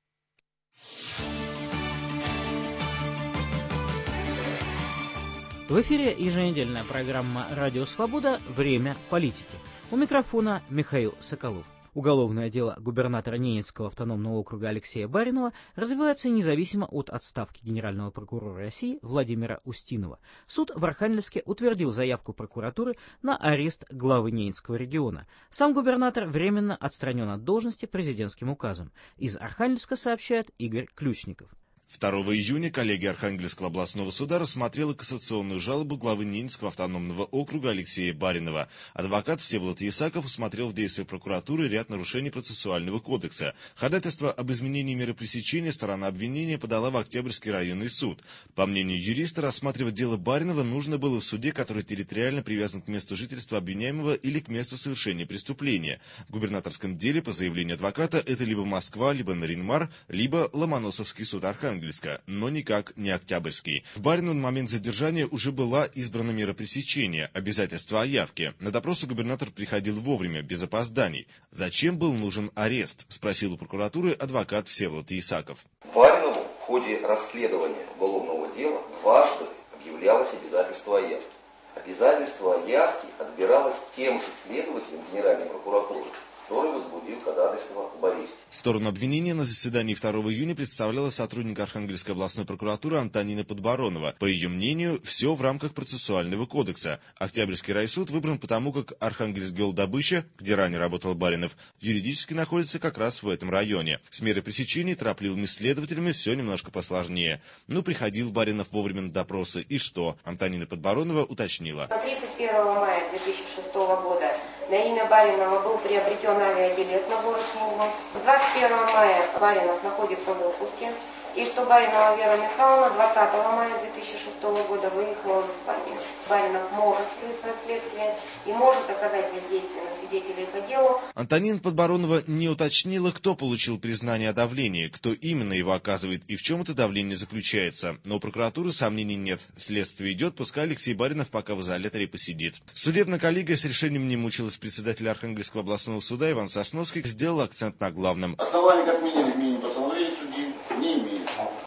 В эфире еженедельная программа «Радио Свобода. Время политики». У микрофона Михаил Соколов. Уголовное дело губернатора Ненецкого автономного округа Алексея Баринова развивается независимо от отставки генерального прокурора России Владимира Устинова. Суд в Архангельске утвердил заявку прокуратуры на арест главы Ненецкого региона. Сам губернатор временно отстранен от должности президентским указом. Из Архангельска сообщает Игорь Ключников. 2 июня коллегия Архангельского областного суда рассмотрела кассационную жалобу главы Ненецкого автономного округа Алексея Баринова. Адвокат Всеволод Ясаков усмотрел в действии прокуратуры ряд нарушений процессуального кодекса. Ходатайство об изменении меры пресечения сторона обвинения подала в Октябрьский районный суд. По мнению юриста, рассматривать дело Баринова нужно было в суде, который территориально привязан к месту жительства обвиняемого или к месту совершения преступления. В губернаторском деле, по заявлению адвоката, это либо Москва, либо Нарьян-Мар, либо Ломоносовский суд Архангельска, но никак не Октябрьский. В Баринову на момент задержания уже была избрана мера пресечения, обязательство о явке. На допросы губернатор приходил вовремя, без опозданий. Зачем был нужен арест, спросил у прокуратуры адвокат Всеволод Ясаков. Баринову в ходе расследования уголовного дела дважды объявлялось обязательство о явке. Обязательство о явке отбиралось тем же следователем Генеральной прокуратуры, который возбудил ходатайство об аресте. Сторону обвинения на заседании 2 июня представляла сотрудник Архангельской областной прокуратуры Антонина Подборонова. По ее мнению, все в рамках процессуального кодекса. Октябрьский райсуд выбран потому, как Архангельск-Голдобыча, где ранее работал Баринов, юридически находится как раз в этом районе. С мерой пресечения торопливыми следователями все немножко посложнее. Ну, приходил Баринов вовремя на допросы, и что? Антонина Подборонова уточнила. 31 мая 2006 года на имя Баринова был приобретен авиабилет на город Мурманск. 21 мая Баринов находится в отпуске. И что Баринова Вера Михайловна 20 мая 2006 года выехала в Испанию. Баринов может скрыться от следствия и может оказать воздействие на свидетелей по делу. Антонина Подборонова не уточнила, кто получил признание о давлении, кто именно его оказывает и в чем это давление заключается. Но у прокуратуры сомнений нет. Следствие идет, пускай Алексей Баринов пока в изоляторе посидит. Судебная коллегия с решением не мучилась. Председатель Архангельского областного суда Иван Сосновский сделал акцент на главном. Основания, как мнение постановления судьи, не имеет.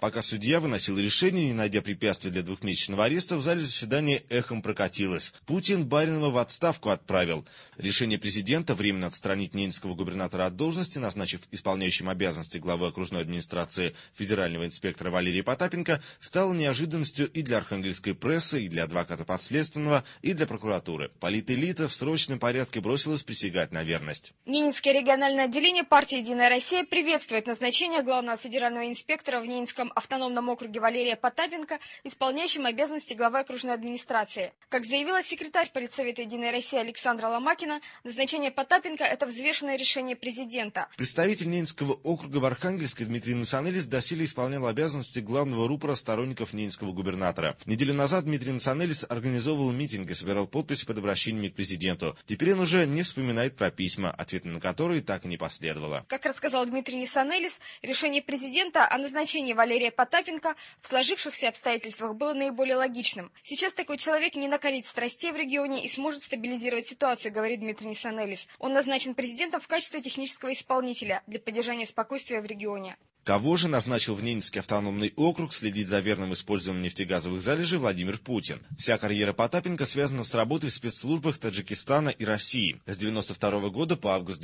Пока судья выносил решение, не найдя препятствий для двухмесячного ареста, в зале заседания эхом прокатилось. Путин Баринова в отставку отправил. Решение президента временно отстранить ненецкого губернатора от должности, назначив исполняющим обязанности главы окружной администрации федерального инспектора Валерия Потапенко, стало неожиданностью и для архангельской прессы, и для адвоката подследственного, и для прокуратуры. Политэлита в срочном порядке бросилась присягать на верность. Ненецкое региональное отделение партии «Единая Россия» приветствует назначение главного федерального инспектора в Ненецком автономном округе Валерия Потапенко исполняющим обязанности главы окружной администрации. Как заявила секретарь Политсовета «Единой России» Александра Ломакина, назначение Потапенко – это взвешенное решение президента. Представитель Ненецкого округа в Архангельске Дмитрий Насанелис доселе исполнял обязанности главного рупора сторонников ненецкого губернатора. Неделю назад Дмитрий Насанелис организовывал митинг и собирал подписи под обращениями к президенту. Теперь он уже не вспоминает про письма, ответа на которые так и не последовало. Как рассказал Дмитрий Насанелис, решение президента о назначении Валерия Потапенко в сложившихся обстоятельствах было наиболее логичным. Сейчас такой человек не накалит страстей в регионе и сможет стабилизировать ситуацию, говорит Дмитрий Насанелис. Он назначен президентом в качестве технического исполнителя для поддержания спокойствия в регионе. Кого же назначил в Ненецкий автономный округ следить за верным использованием нефтегазовых залежей Владимир Путин? Вся карьера Потапенко связана с работой в спецслужбах Таджикистана и России. С 1992 года по август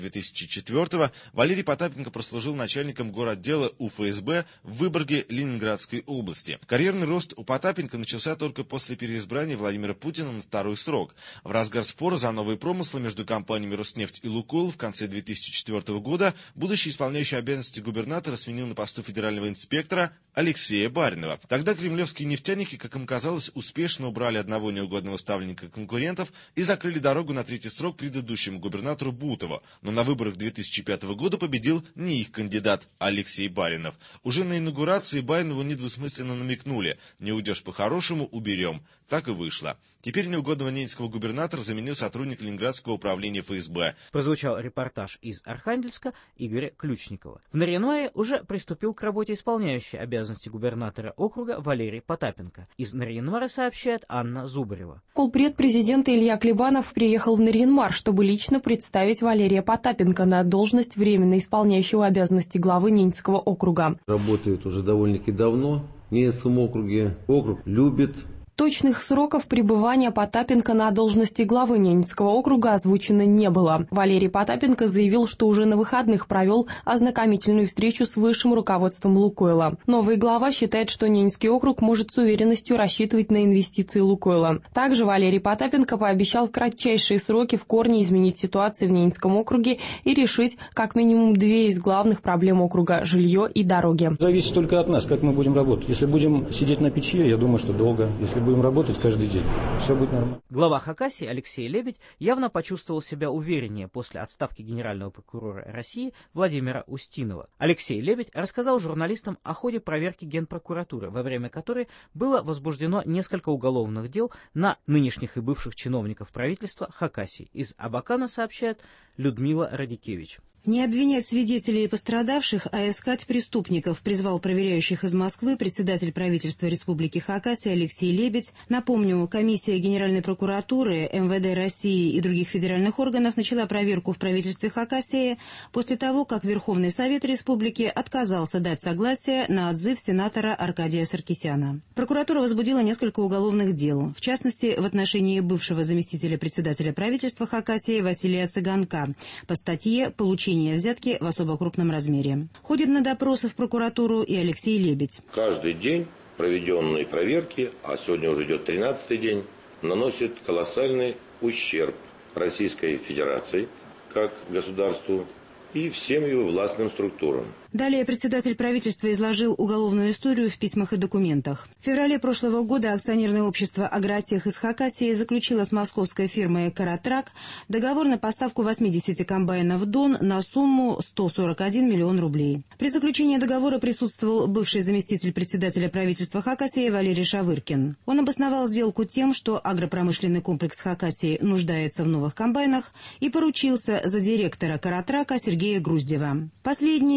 2004 Валерий Потапенко прослужил начальником горотдела УФСБ в Выборге Ленинградской области. Карьерный рост у Потапенко начался только после переизбрания Владимира Путина на второй срок. В разгар спора за новые промыслы между компаниями «Роснефть» и «Лукойл» в конце 2004 года будущий исполняющий обязанности губернатора сменил на посту федерального инспектора Алексея Баринова. Тогда кремлевские нефтяники, как им казалось, успешно убрали одного неугодного ставленника конкурентов и закрыли дорогу на третий срок предыдущему губернатору Бутову. Но на выборах 2005 года победил не их кандидат, а Алексей Баринов. Уже на инаугурации Баринову недвусмысленно намекнули: не уйдешь по-хорошему, уберем. Так и вышло. Теперь неугодного ненецкого губернатора заменил сотрудник Ленинградского управления ФСБ. Прозвучал репортаж из Архангельска Игоря Ключникова. В Нарьян-Маре уже приступил к работе исполняющий обязанности губернатора округа Валерий Потапенко. Из Нарьян-Мара сообщает Анна Зубарева. Полпред президента Илья Клебанов приехал в Нарьян-Мар, чтобы лично представить Валерия Потапенко на должность временно исполняющего обязанности главы Ненецкого округа. Работает уже довольно-таки давно в Ненецком округе. Округ любит. Точных сроков пребывания Потапенко на должности главы Ненецкого округа озвучено не было. Валерий Потапенко заявил, что уже на выходных провел ознакомительную встречу с высшим руководством «Лукойла». Новый глава считает, что Ненецкий округ может с уверенностью рассчитывать на инвестиции «Лукойла». Также Валерий Потапенко пообещал в кратчайшие сроки в корне изменить ситуацию в Ненецком округе и решить как минимум две из главных проблем округа – жилье и дороги. Зависит только от нас, как мы будем работать. Если будем сидеть на печи, я думаю, что долго. Если будем работать каждый день, все будет нормально. Глава Хакасии Алексей Лебедь явно почувствовал себя увереннее после отставки генерального прокурора России Владимира Устинова. Алексей Лебедь рассказал журналистам о ходе проверки Генпрокуратуры, во время которой было возбуждено несколько уголовных дел на нынешних и бывших чиновников правительства Хакасии. Из Абакана сообщает Людмила Радикевич. Не обвинять свидетелей и пострадавших, а искать преступников, призвал проверяющих из Москвы председатель правительства Республики Хакасия Алексей Лебедь. Напомню, комиссия Генеральной прокуратуры, МВД России и других федеральных органов начала проверку в правительстве Хакасии после того, как Верховный Совет Республики отказался дать согласие на отзыв сенатора Аркадия Саркисяна. Прокуратура возбудила несколько уголовных дел, в частности, в отношении бывшего заместителя председателя правительства Хакасии Василия Цыганка по статье «Получение взятки в особо крупном размере». Ходит на допросы в прокуратуру и Алексей Лебедь. Каждый день проведенные проверки, а сегодня уже идет 13-й день, наносит колоссальный ущерб Российской Федерации как государству и всем его властным структурам. Далее председатель правительства изложил уголовную историю в письмах и документах. В феврале прошлого года акционерное общество «Агротех» из Хакасии заключило с московской фирмой «Каратрак» договор на поставку 80 комбайнов «Дон» на сумму 141 миллион рублей. При заключении договора присутствовал бывший заместитель председателя правительства Хакасии Валерий Шавыркин. Он обосновал сделку тем, что агропромышленный комплекс Хакасии нуждается в новых комбайнах, и поручился за директора «Каратрака» Сергея Груздева. Последний в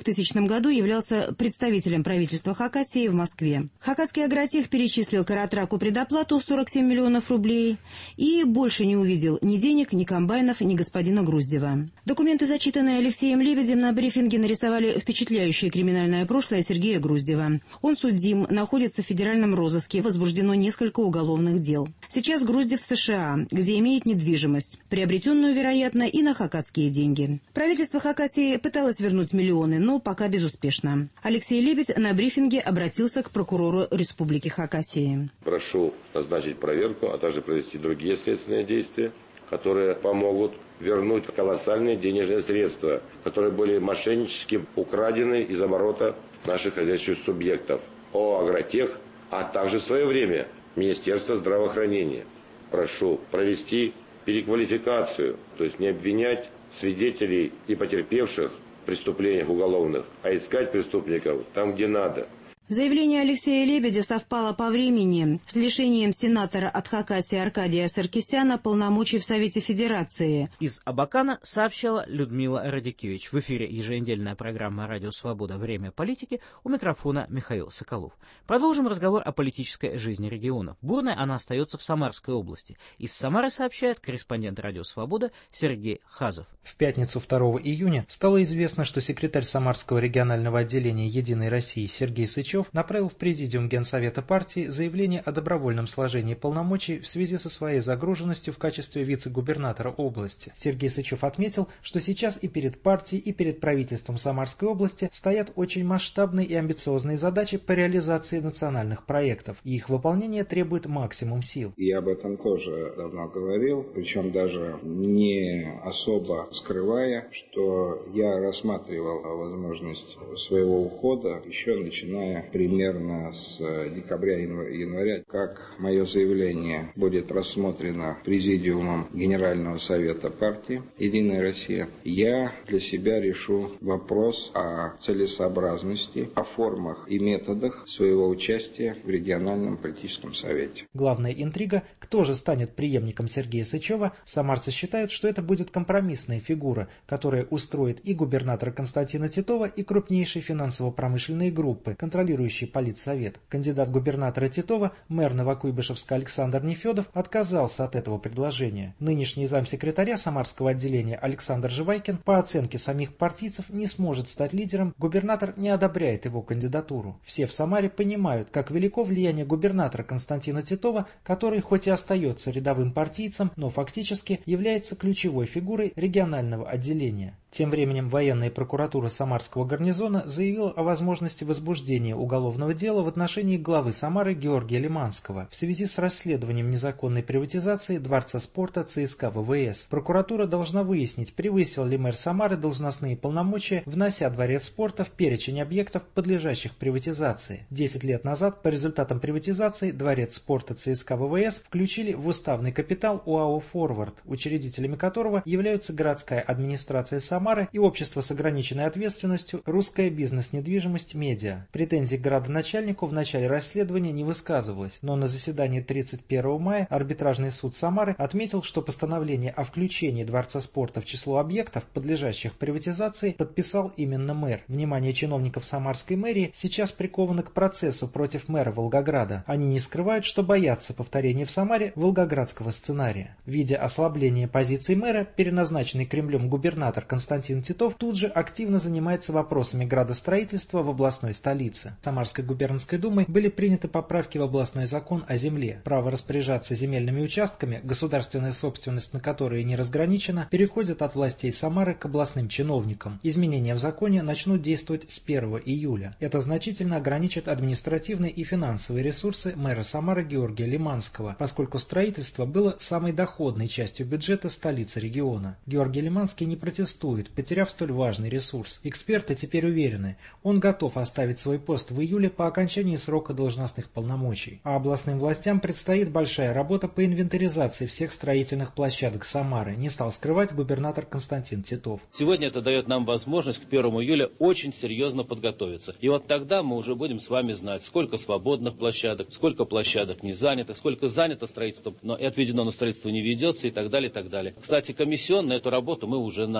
2000 году являлся представителем правительства Хакасии в Москве. Хакасский агротех перечислил Каратраку предоплату 47 миллионов рублей и больше не увидел ни денег, ни комбайнов, ни господина Груздева. Документы, зачитанные Алексеем Лебедем, на брифинге нарисовали впечатляющее криминальное прошлое Сергея Груздева. Он судим, находится в федеральном розыске, возбуждено несколько уголовных дел. Сейчас Груздев в США, где имеет недвижимость, приобретенную, вероятно, и на хакасские деньги. Правительство Хакасии пыталось вернуть миллионы, но пока безуспешно. Алексей Лебедь на брифинге обратился к прокурору Республики Хакасии. Прошу назначить проверку, а также провести другие следственные действия, которые помогут вернуть колоссальные денежные средства, которые были мошеннически украдены из оборота наших хозяйственных субъектов. Агротех, а также в свое время Министерство здравоохранения. Прошу провести переквалификацию, то есть не обвинять свидетелей и потерпевших в преступлениях уголовных, а искать преступников там, где надо. Заявление Алексея Лебедя совпало по времени с лишением сенатора от Хакасии Аркадия Саркисяна полномочий в Совете Федерации. Из Абакана сообщала Людмила Радикевич. В эфире еженедельная программа «Радио Свобода. Время политики». У микрофона Михаил Соколов. Продолжим разговор о политической жизни регионов. Бурной она остается в Самарской области. Из Самары сообщает корреспондент «Радио Свобода» Сергей Хазов. В пятницу 2 июня стало известно, что секретарь Самарского регионального отделения «Единой России» Сергей Сычев направил в Президиум Генсовета партии заявление о добровольном сложении полномочий в связи со своей загруженностью в качестве вице-губернатора области. Сергей Сычев отметил, что сейчас и перед партией, и перед правительством Самарской области стоят очень масштабные и амбициозные задачи по реализации национальных проектов, и их выполнение требует максимум сил. Я об этом тоже давно говорил, причем даже не особо скрывая, что я рассматривал возможность своего ухода еще начиная примерно с декабря-января, как мое заявление будет рассмотрено Президиумом Генерального совета партии «Единая Россия», я для себя решу вопрос о целесообразности, о формах и методах своего участия в региональном политическом совете. Главная интрига, кто же станет преемником Сергея Сычева, самарцы считают, что это будет компромиссная фигура, которая устроит и губернатора Константина Титова, и крупнейшие финансово-промышленные группы, контролирующие политсовет. Кандидат губернатора Титова, мэр Новокуйбышевска Александр Нефедов, отказался от этого предложения. Нынешний замсекретаря Самарского отделения Александр Живайкин, по оценке самих партийцев, не сможет стать лидером, губернатор не одобряет его кандидатуру. Все в Самаре понимают, как велико влияние губернатора Константина Титова, который хоть и остается рядовым партийцем, но фактически является ключевой фигурой регионального отделения. Тем временем военная прокуратура Самарского гарнизона заявила о возможности возбуждения уголовного дела в отношении главы Самары Георгия Лиманского в связи с расследованием незаконной приватизации Дворца спорта ЦСКА ВВС. Прокуратура должна выяснить, превысил ли мэр Самары должностные полномочия, внося Дворец спорта в перечень объектов, подлежащих приватизации. 10 лет назад по результатам приватизации Дворец спорта ЦСКА ВВС включили в уставный капитал ОАО «Форвард», учредителями которого являются городская администрация Самары и общество с ограниченной ответственностью «Русская бизнес-недвижимость Медиа». Претензий к градоначальнику в начале расследования не высказывалось, но на заседании 31 мая арбитражный суд Самары отметил, что постановление о включении Дворца спорта в число объектов, подлежащих приватизации, подписал именно мэр. Внимание чиновников Самарской мэрии сейчас приковано к процессу против мэра Волгограда. Они не скрывают, что боятся повторения в Самаре волгоградского сценария. Видя ослабление позиций мэра, переназначенный Кремлем губернатор Константин Титов тут же активно занимается вопросами градостроительства в областной столице. Самарской губернской думой были приняты поправки в областной закон о земле. Право распоряжаться земельными участками, государственная собственность на которые не разграничена, переходит от властей Самары к областным чиновникам. Изменения в законе начнут действовать с 1 июля. Это значительно ограничит административные и финансовые ресурсы мэра Самары Георгия Лиманского, поскольку строительство было самой доходной частью бюджета столицы региона. Георгий Лиманский не протестует, потеряв столь важный ресурс. Эксперты теперь уверены, он готов оставить свой пост в июле по окончании срока должностных полномочий. А областным властям предстоит большая работа по инвентаризации всех строительных площадок Самары, не стал скрывать губернатор Константин Титов. Сегодня это дает нам возможность к 1 июля очень серьезно подготовиться. И вот тогда мы уже будем с вами знать, сколько свободных площадок, сколько площадок не занято, сколько занято строительством, но и отведено на строительство не ведется и так далее, и так далее. Кстати, комиссионно эту работу мы уже начали.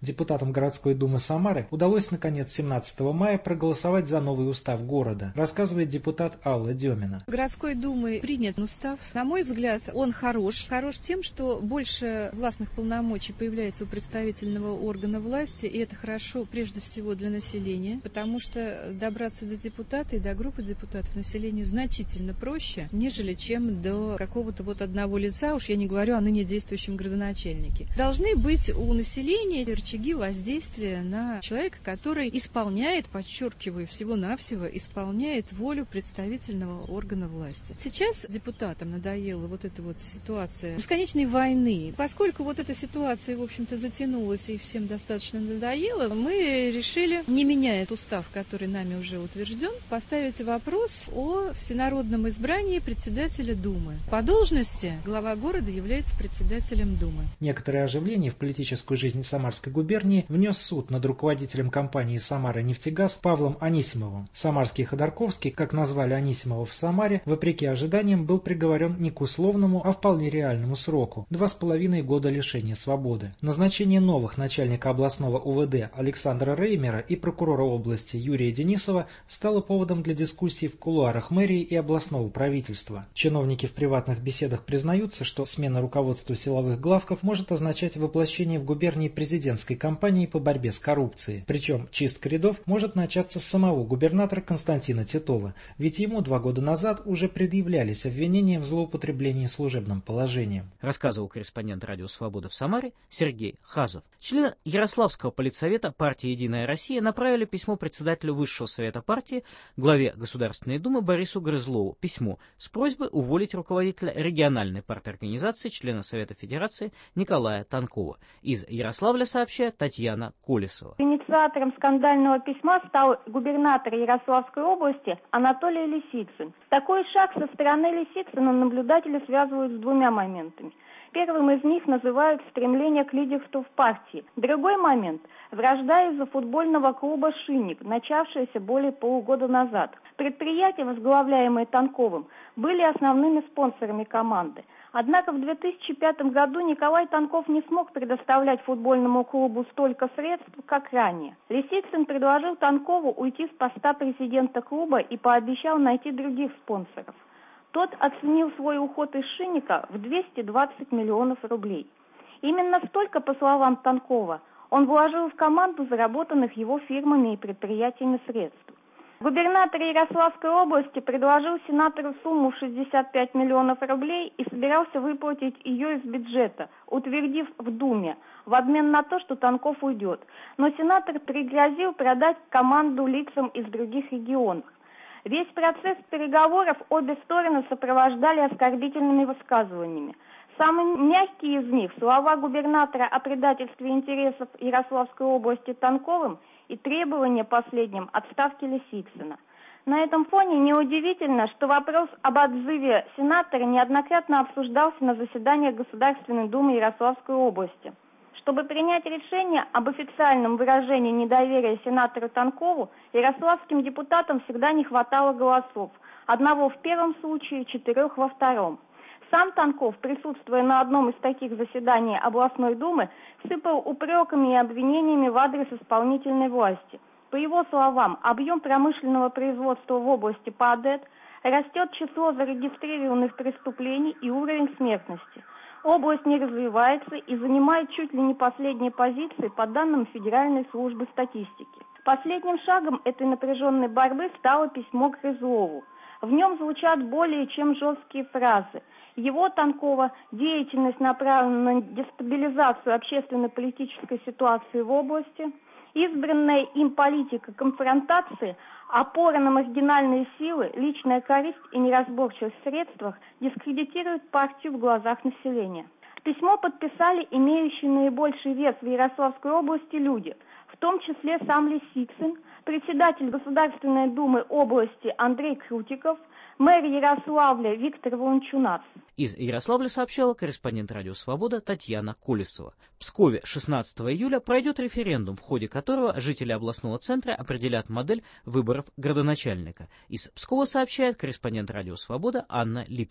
Депутатам городской думы Самары удалось наконец 17 мая проголосовать за новый устав города, рассказывает депутат Алла Демина. Городской думой принят устав. На мой взгляд, он хорош. Хорош тем, что больше властных полномочий появляется у представительного органа власти, и это хорошо прежде всего для населения, потому что добраться до депутата и до группы депутатов населению значительно проще, нежели чем до какого-то одного лица, уж я не говорю о ныне действующем градоначальнике. Должны быть у населения рычаги воздействия на человека, который исполняет, подчеркиваю, всего-навсего исполняет волю представительного органа власти. Сейчас депутатам надоела эта ситуация бесконечной войны. Поскольку эта ситуация, в общем-то, затянулась и всем достаточно надоело, мы решили, не меняя устав, который нами уже утвержден, поставить вопрос о всенародном избрании председателя Думы. По должности глава города является председателем Думы. Некоторое оживление в политическую жизнь Самарской губернии внес суд над руководителем компании «Самара-нефтегаз» Павлом Анисимовым. Самарский Ходорковский, как назвали Анисимова в Самаре, вопреки ожиданиям был приговорен не к условному, а вполне реальному сроку – 2,5 года лишения свободы. Назначение новых начальника областного УВД Александра Реймера и прокурора области Юрия Денисова стало поводом для дискуссий в кулуарах мэрии и областного правительства. Чиновники в приватных беседах признаются, что смена руководства силовых главков может означать воплощение в губернии президентской кампании по борьбе с коррупцией. Причем чистка рядов может начаться с самого губернатора Константина Титова, ведь ему 2 года назад уже предъявлялись обвинения в злоупотреблении служебным положением. Рассказывал корреспондент «Радио Свобода» в Самаре Сергей Хазов. Члены Ярославского политсовета партии «Единая Россия» направили письмо председателю Высшего совета партии, главе Государственной Думы Борису Грызлову, письмо с просьбой уволить руководителя региональной парторганизации, члена Совета Федерации Николая Тонкова. Из Ярославля сообщает Татьяна Колесова. Инициатором скандального письма стал губернатор Ярославской области Анатолий Лисицын. Такой шаг со стороны Лисицына наблюдатели связывают с 2 моментами. Первым из них называют стремление к лидерству в партии. Другой момент – вражда из-за футбольного клуба «Шинник», начавшаяся более полугода назад. Предприятия, возглавляемые Тонковым, были основными спонсорами команды. Однако в 2005 году Николай Тонков не смог предоставлять футбольному клубу столько средств, как ранее. Лисицын предложил Тонкову уйти с поста президента клуба и пообещал найти других спонсоров. Тот оценил свой уход из «Шинника» в 220 миллионов рублей. Именно столько, по словам Тонкова, он вложил в команду заработанных его фирмами и предприятиями средств. Губернатор Ярославской области предложил сенатору сумму в 65 миллионов рублей и собирался выплатить ее из бюджета, утвердив в Думе, в обмен на то, что Тонков уйдет. Но сенатор пригрозил продать команду лицам из других регионов. Весь процесс переговоров обе стороны сопровождали оскорбительными высказываниями. Самые мягкие из них – слова губернатора о предательстве интересов Ярославской области Тонковым и требования последним отставки Лисицына. На этом фоне неудивительно, что вопрос об отзыве сенатора неоднократно обсуждался на заседаниях Государственной Думы Ярославской области. Чтобы принять решение об официальном выражении недоверия сенатору Тонкову, ярославским депутатам всегда не хватало голосов. 1 в первом случае, 4 во втором. Сам Тонков, присутствуя на одном из таких заседаний областной думы, сыпал упреками и обвинениями в адрес исполнительной власти. По его словам, объем промышленного производства в области падает, растет число зарегистрированных преступлений и уровень смертности. Область не развивается и занимает чуть ли не последние позиции по данным Федеральной службы статистики. Последним шагом этой напряженной борьбы стало письмо к Грызлову. В нем звучат более чем жесткие фразы. Его, Тонкова, деятельность направлена на дестабилизацию общественно-политической ситуации в области. Избранная им политика конфронтации, опора на маргинальные силы, личная корысть и неразборчивость в средствах дискредитируют партию в глазах населения. Письмо подписали имеющие наибольший вес в Ярославской области люди, в том числе сам Лисицын, председатель Государственной Думы области Андрей Крутиков, мэр Ярославля Виктор Волончунац. Из Ярославля сообщала корреспондент «Радио Свобода» Татьяна Колесова. В Пскове 16 июля пройдет референдум, в ходе которого жители областного центра определят модель выборов градоначальника. Из Пскова сообщает корреспондент «Радио Свобода» Анна Липина.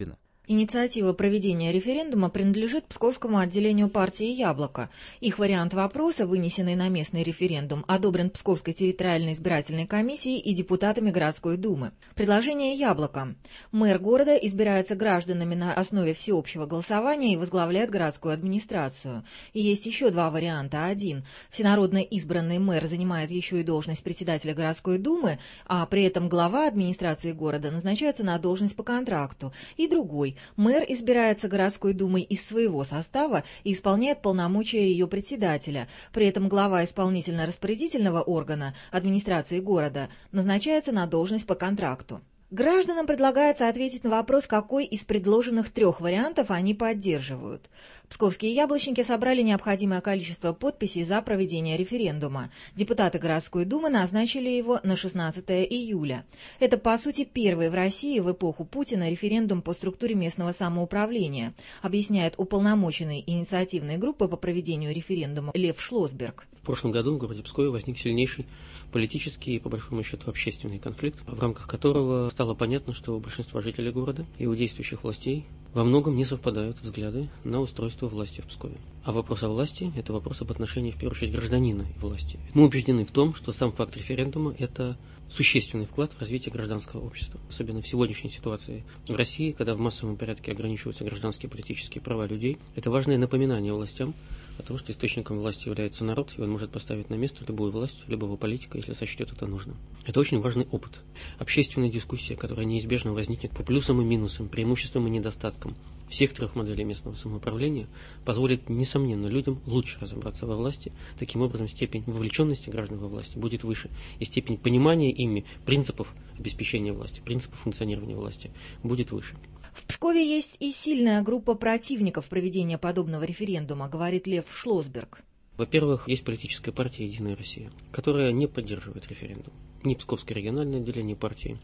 Инициатива проведения референдума принадлежит Псковскому отделению партии «Яблоко». Их вариант вопроса, вынесенный на местный референдум, одобрен Псковской территориальной избирательной комиссией и депутатами городской думы. Предложение «Яблоко». Мэр города избирается гражданами на основе всеобщего голосования и возглавляет городскую администрацию. И есть еще два варианта. Один. Всенародно избранный мэр занимает еще и должность председателя городской думы, а при этом глава администрации города назначается на должность по контракту. И другой. Мэр избирается городской думой из своего состава и исполняет полномочия ее председателя. При этом глава исполнительно-распорядительного органа администрации города назначается на должность по контракту. Гражданам предлагается ответить на вопрос, какой из предложенных трех вариантов они поддерживают. Псковские яблочники собрали необходимое количество подписей за проведение референдума. Депутаты городской думы назначили его на 16 июля. Это, по сути, первый в России в эпоху Путина референдум по структуре местного самоуправления, объясняет уполномоченный инициативной группы по проведению референдума Лев Шлосберг. В прошлом году в городе Пскове возник сильнейший политический и, по большому счету, общественный конфликт, в рамках которого стало понятно, что у большинства жителей города и у действующих властей во многом не совпадают взгляды на устройство власти в Пскове. А вопрос о власти – это вопрос об отношении, в первую очередь, гражданина и власти. Мы убеждены в том, что сам факт референдума – это существенный вклад в развитие гражданского общества. Особенно в сегодняшней ситуации в России, когда в массовом порядке ограничиваются гражданские и политические права людей, это важное напоминание властям о том, что источником власти является народ, и он может поставить на место любую власть, любого политика, если сочтет это нужным. Это очень важный опыт. Общественная дискуссия, которая неизбежно возникнет по плюсам и минусам, преимуществам и недостаткам всех трех моделей местного самоуправления, позволит, несомненно, людям лучше разобраться во власти. Таким образом, степень вовлеченности граждан во власти будет выше, и степень понимания ими принципов обеспечения власти, принципов функционирования власти будет выше. В Пскове есть и сильная группа противников проведения подобного референдума, говорит Лев Шлосберг. Во-первых, есть политическая партия «Единая Россия», которая не поддерживает референдум. Ни Псковское региональное отделение партии,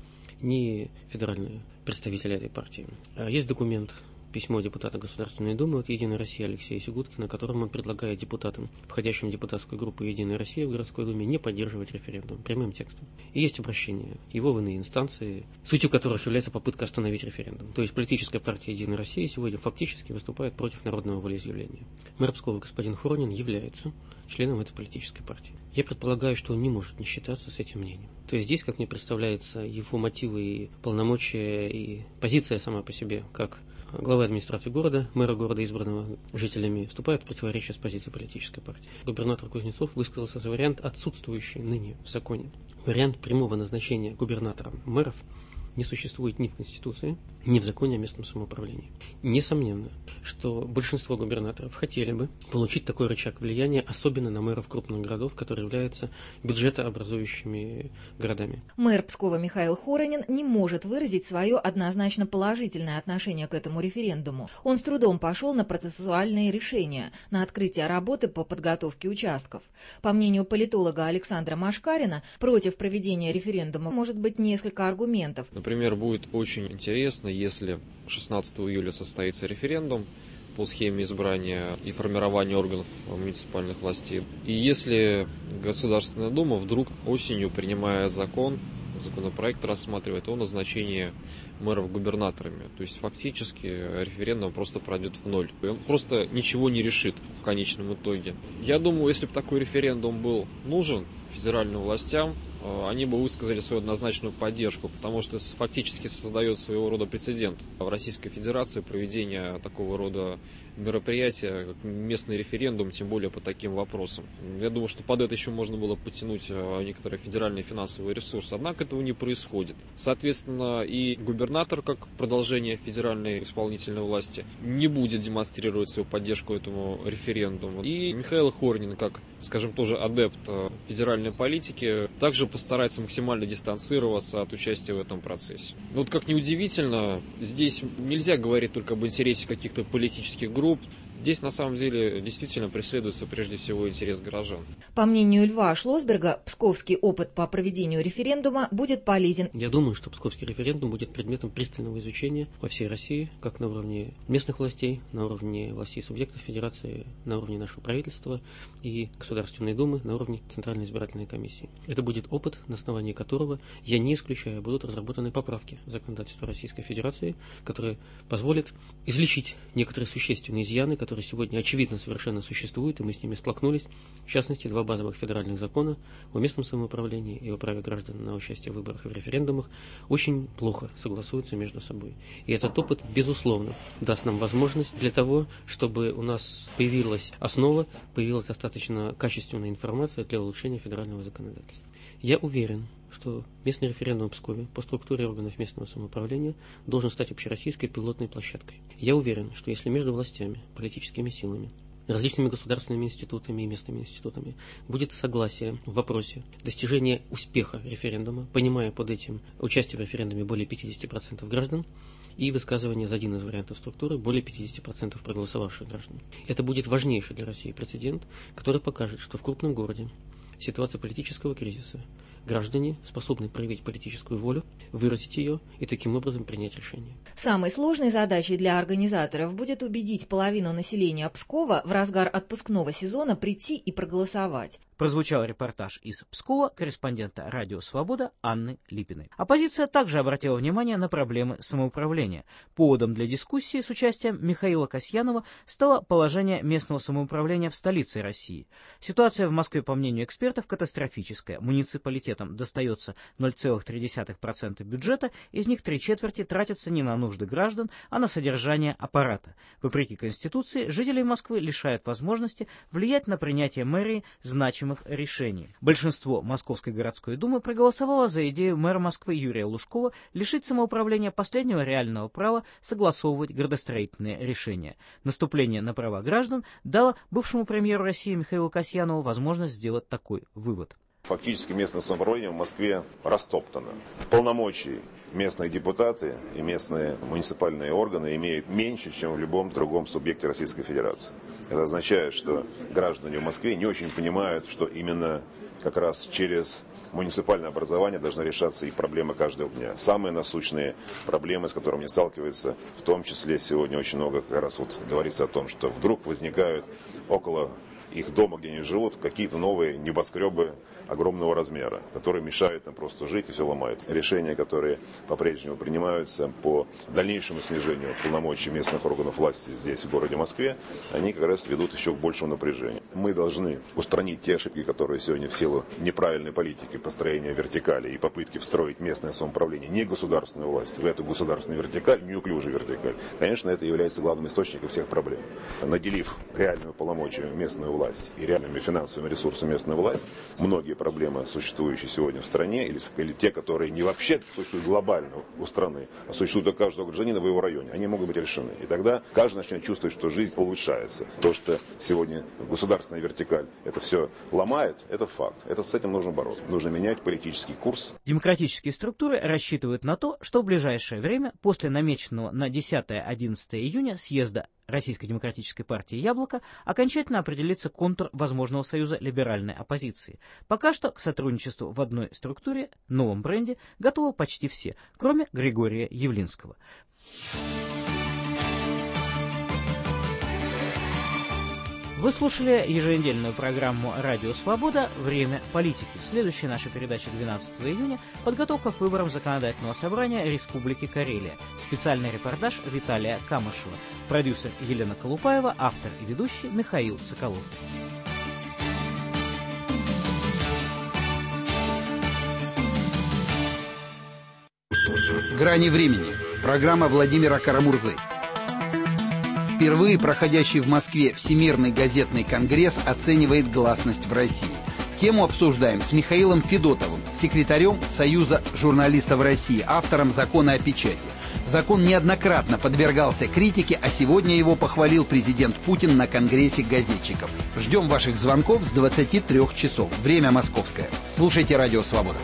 ни федеральные представители этой партии. Есть документ, письмо депутата Государственной Думы от «Единой России» Алексея Сигуткина, которым он предлагает депутатам, входящим в депутатскую группу «Единая Россия» в городской думе, не поддерживать референдум прямым текстом. И есть обращение его в иные инстанции, сутью которых является попытка остановить референдум. То есть политическая партия «Единая Россия» сегодня фактически выступает против народного волеизъявления. Мэр Пскова господин Хоронин является членом этой политической партии. Я предполагаю, что он не может не считаться с этим мнением. То есть здесь, как мне представляется, его мотивы и полномочия и позиция сама по себе, как главы администрации города, мэра города, избранного жителями, вступают в противоречие с позицией политической партии. Губернатор Кузнецов высказался за вариант, отсутствующий ныне в законе. Вариант прямого назначения губернатором мэров не существует ни в Конституции, ни в законе о местном самоуправлении. Несомненно, что большинство губернаторов хотели бы получить такой рычаг влияния, особенно на мэров крупных городов, которые являются бюджетообразующими городами. Мэр Пскова Михаил Хоронин не может выразить свое однозначно положительное отношение к этому референдуму. Он с трудом пошел на процессуальные решения, на открытие работы по подготовке участков. По мнению политолога Александра Машкарина, против проведения референдума может быть несколько аргументов. Например, будет очень интересно, если 16 июля состоится референдум по схеме избрания и формирования органов муниципальных властей. И если Государственная Дума вдруг осенью, принимая законопроект рассматривает о назначении мэров губернаторами. То есть фактически референдум просто пройдет в ноль. И он просто ничего не решит в конечном итоге. Я думаю, если бы такой референдум был нужен федеральным властям, они бы высказали свою однозначную поддержку, потому что фактически создает своего рода прецедент в Российской Федерации проведения такого рода мероприятия, как местный референдум, тем более по таким вопросам. Я думаю, что под это еще можно было подтянуть некоторые федеральные финансовые ресурсы, однако этого не происходит. Соответственно, и губернатор, как продолжение федеральной исполнительной власти, не будет демонстрировать свою поддержку этому референдуму. И Михаил Хоронин, как, скажем, тоже адепт федеральной политики, также постарается максимально дистанцироваться от участия в этом процессе. Вот как ни удивительно, здесь нельзя говорить только об интересе каких-то политических групп. Здесь на самом деле действительно преследуется прежде всего интерес горожан. По мнению Льва Шлосберга, псковский опыт по проведению референдума будет полезен. Я думаю, что псковский референдум будет предметом пристального изучения во всей России, как на уровне местных властей, на уровне властей субъектов Федерации, на уровне нашего правительства и Государственной Думы, на уровне Центральной избирательной комиссии. Это будет опыт, на основании которого, я не исключаю, будут разработаны поправки в законодательство Российской Федерации, которые позволят излечить некоторые существенные изъяны, которые сегодня очевидно совершенно существуют, и мы с ними столкнулись. В частности, два базовых федеральных закона о местном самоуправлении и о праве граждан на участие в выборах и в референдумах очень плохо согласуются между собой. И этот опыт, безусловно, даст нам возможность для того, чтобы у нас появилась основа, появилась достаточно качественная информация для улучшения федерального законодательства. Я уверен, что местный референдум в Пскове по структуре органов местного самоуправления должен стать общероссийской пилотной площадкой. Я уверен, что если между властями, политическими силами, различными государственными институтами и местными институтами будет согласие в вопросе достижения успеха референдума, понимая под этим участие в референдуме более 50% граждан и высказывание за один из вариантов структуры более 50% проголосовавших граждан. Это будет важнейший для России прецедент, который покажет, что в крупном городе ситуация политического кризиса граждане способны проявить политическую волю, выразить ее и таким образом принять решение. Самой сложной задачей для организаторов будет убедить половину населения Пскова в разгар отпускного сезона прийти и проголосовать. Прозвучал репортаж из Пскова корреспондента «Радио Свобода» Анны Липиной. Оппозиция также обратила внимание на проблемы самоуправления. Поводом для дискуссии с участием Михаила Касьянова стало положение местного самоуправления в столице России. Ситуация в Москве, по мнению экспертов, катастрофическая. Муниципалитетам достается 0,3% бюджета, из них 3/4 тратятся не на нужды граждан, а на содержание аппарата. Вопреки Конституции, жителей Москвы лишают возможности влиять на принятие мэрии значимых решений. Большинство Московской городской думы проголосовало за идею мэра Москвы Юрия Лужкова лишить самоуправления последнего реального права согласовывать градостроительные решения. Наступление на права граждан дало бывшему премьеру России Михаилу Касьянову возможность сделать такой вывод. Фактически местное самоуправление в Москве растоптано. Полномочий местные депутаты и местные муниципальные органы имеют меньше, чем в любом другом субъекте Российской Федерации. Это означает, что граждане в Москве не очень понимают, что именно как раз через муниципальное образование должны решаться их проблемы каждого дня. Самые насущные проблемы, с которыми они сталкиваются, в том числе сегодня очень много как раз вот говорится о том, что вдруг возникают около их дома, где они живут, какие-то новые небоскребы огромного размера, которые мешают им просто жить и все ломают. Решения, которые по-прежнему принимаются по дальнейшему снижению полномочий местных органов власти здесь, в городе Москве, они как раз ведут еще к большему напряжению. Мы должны устранить те ошибки, которые сегодня в силу неправильной политики построения вертикали и попытки встроить местное самоуправление, не государственную власть, в эту государственную вертикаль, неуклюжую вертикаль. Конечно, это является главным источником всех проблем. Наделив реальную полномочиями местную власть и реальными финансовыми ресурсами местную власть, многие проблемы, существующие сегодня в стране, или те, которые не вообще существуют глобально у страны, а существуют у каждого гражданина в его районе, они могут быть решены. И тогда каждый начнет чувствовать, что жизнь улучшается. То, что сегодня государственная вертикаль это все ломает, это факт. С этим нужно бороться. Нужно менять политический курс. Демократические структуры рассчитывают на то, что в ближайшее время, после намеченного на 10-11 июня съезда Российской демократической партии «Яблоко», окончательно определится контур возможного союза либеральной оппозиции. Пока что к сотрудничеству в одной структуре, новом бренде, готовы почти все, кроме Григория Явлинского. Вы слушали еженедельную программу «Радио Свобода. Время политики». Следующая наша передача 12 июня – подготовка к выборам Законодательного собрания Республики Карелия. Специальный репортаж Виталия Камышева. Продюсер Елена Колупаева, автор и ведущий Михаил Соколов. «Грани времени». Программа Владимира Карамурзы. Впервые проходящий в Москве Всемирный газетный конгресс оценивает гласность в России. Тему обсуждаем с Михаилом Федотовым, секретарем Союза журналистов России, автором закона о печати. Закон неоднократно подвергался критике, а сегодня его похвалил президент Путин на конгрессе газетчиков. Ждем ваших звонков с 23 часов. Время московское. Слушайте «Радио Свобода».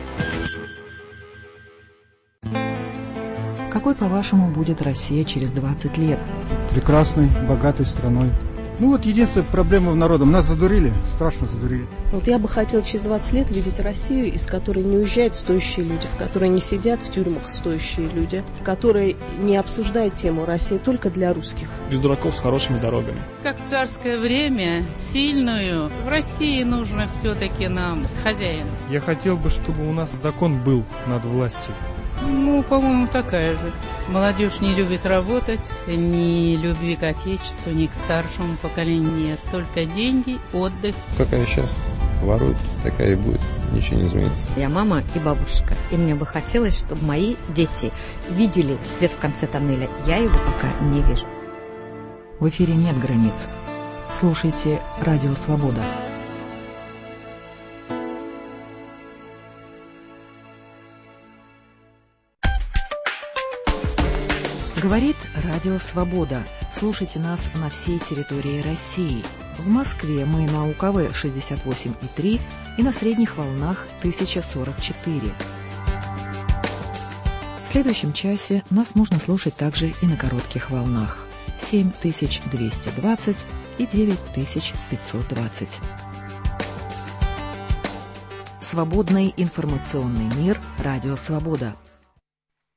Какой, по-вашему, будет Россия через 20 лет? Прекрасной, богатой страной. Ну вот единственная проблема в народе. Нас задурили, страшно задурили. Вот я бы хотела через 20 лет видеть Россию, из которой не уезжают стоящие люди, в которой не сидят в тюрьмах стоящие люди, которые не обсуждают тему России только для русских. Без дураков с хорошими дорогами. Как в царское время, сильную. В России нужно все-таки нам хозяин. Я хотел бы, чтобы у нас закон был над властью. Ну, по-моему, такая же. Молодежь не любит работать, ни любви к отечеству, ни к старшему поколению нет. Только деньги, отдых. Какая сейчас воруют, такая и будет. Ничего не изменится. Я мама и бабушка, и мне бы хотелось, чтобы мои дети видели свет в конце тоннеля. Я его пока не вижу. В эфире нет границ. Слушайте «Радио Свобода». Говорит Радио Свобода. Слушайте нас на всей территории России. В Москве мы на УКВ 68,3 и на средних волнах 1044. В следующем часе нас можно слушать также и на коротких волнах 7220 и 9520. Свободный информационный мир. Радио Свобода.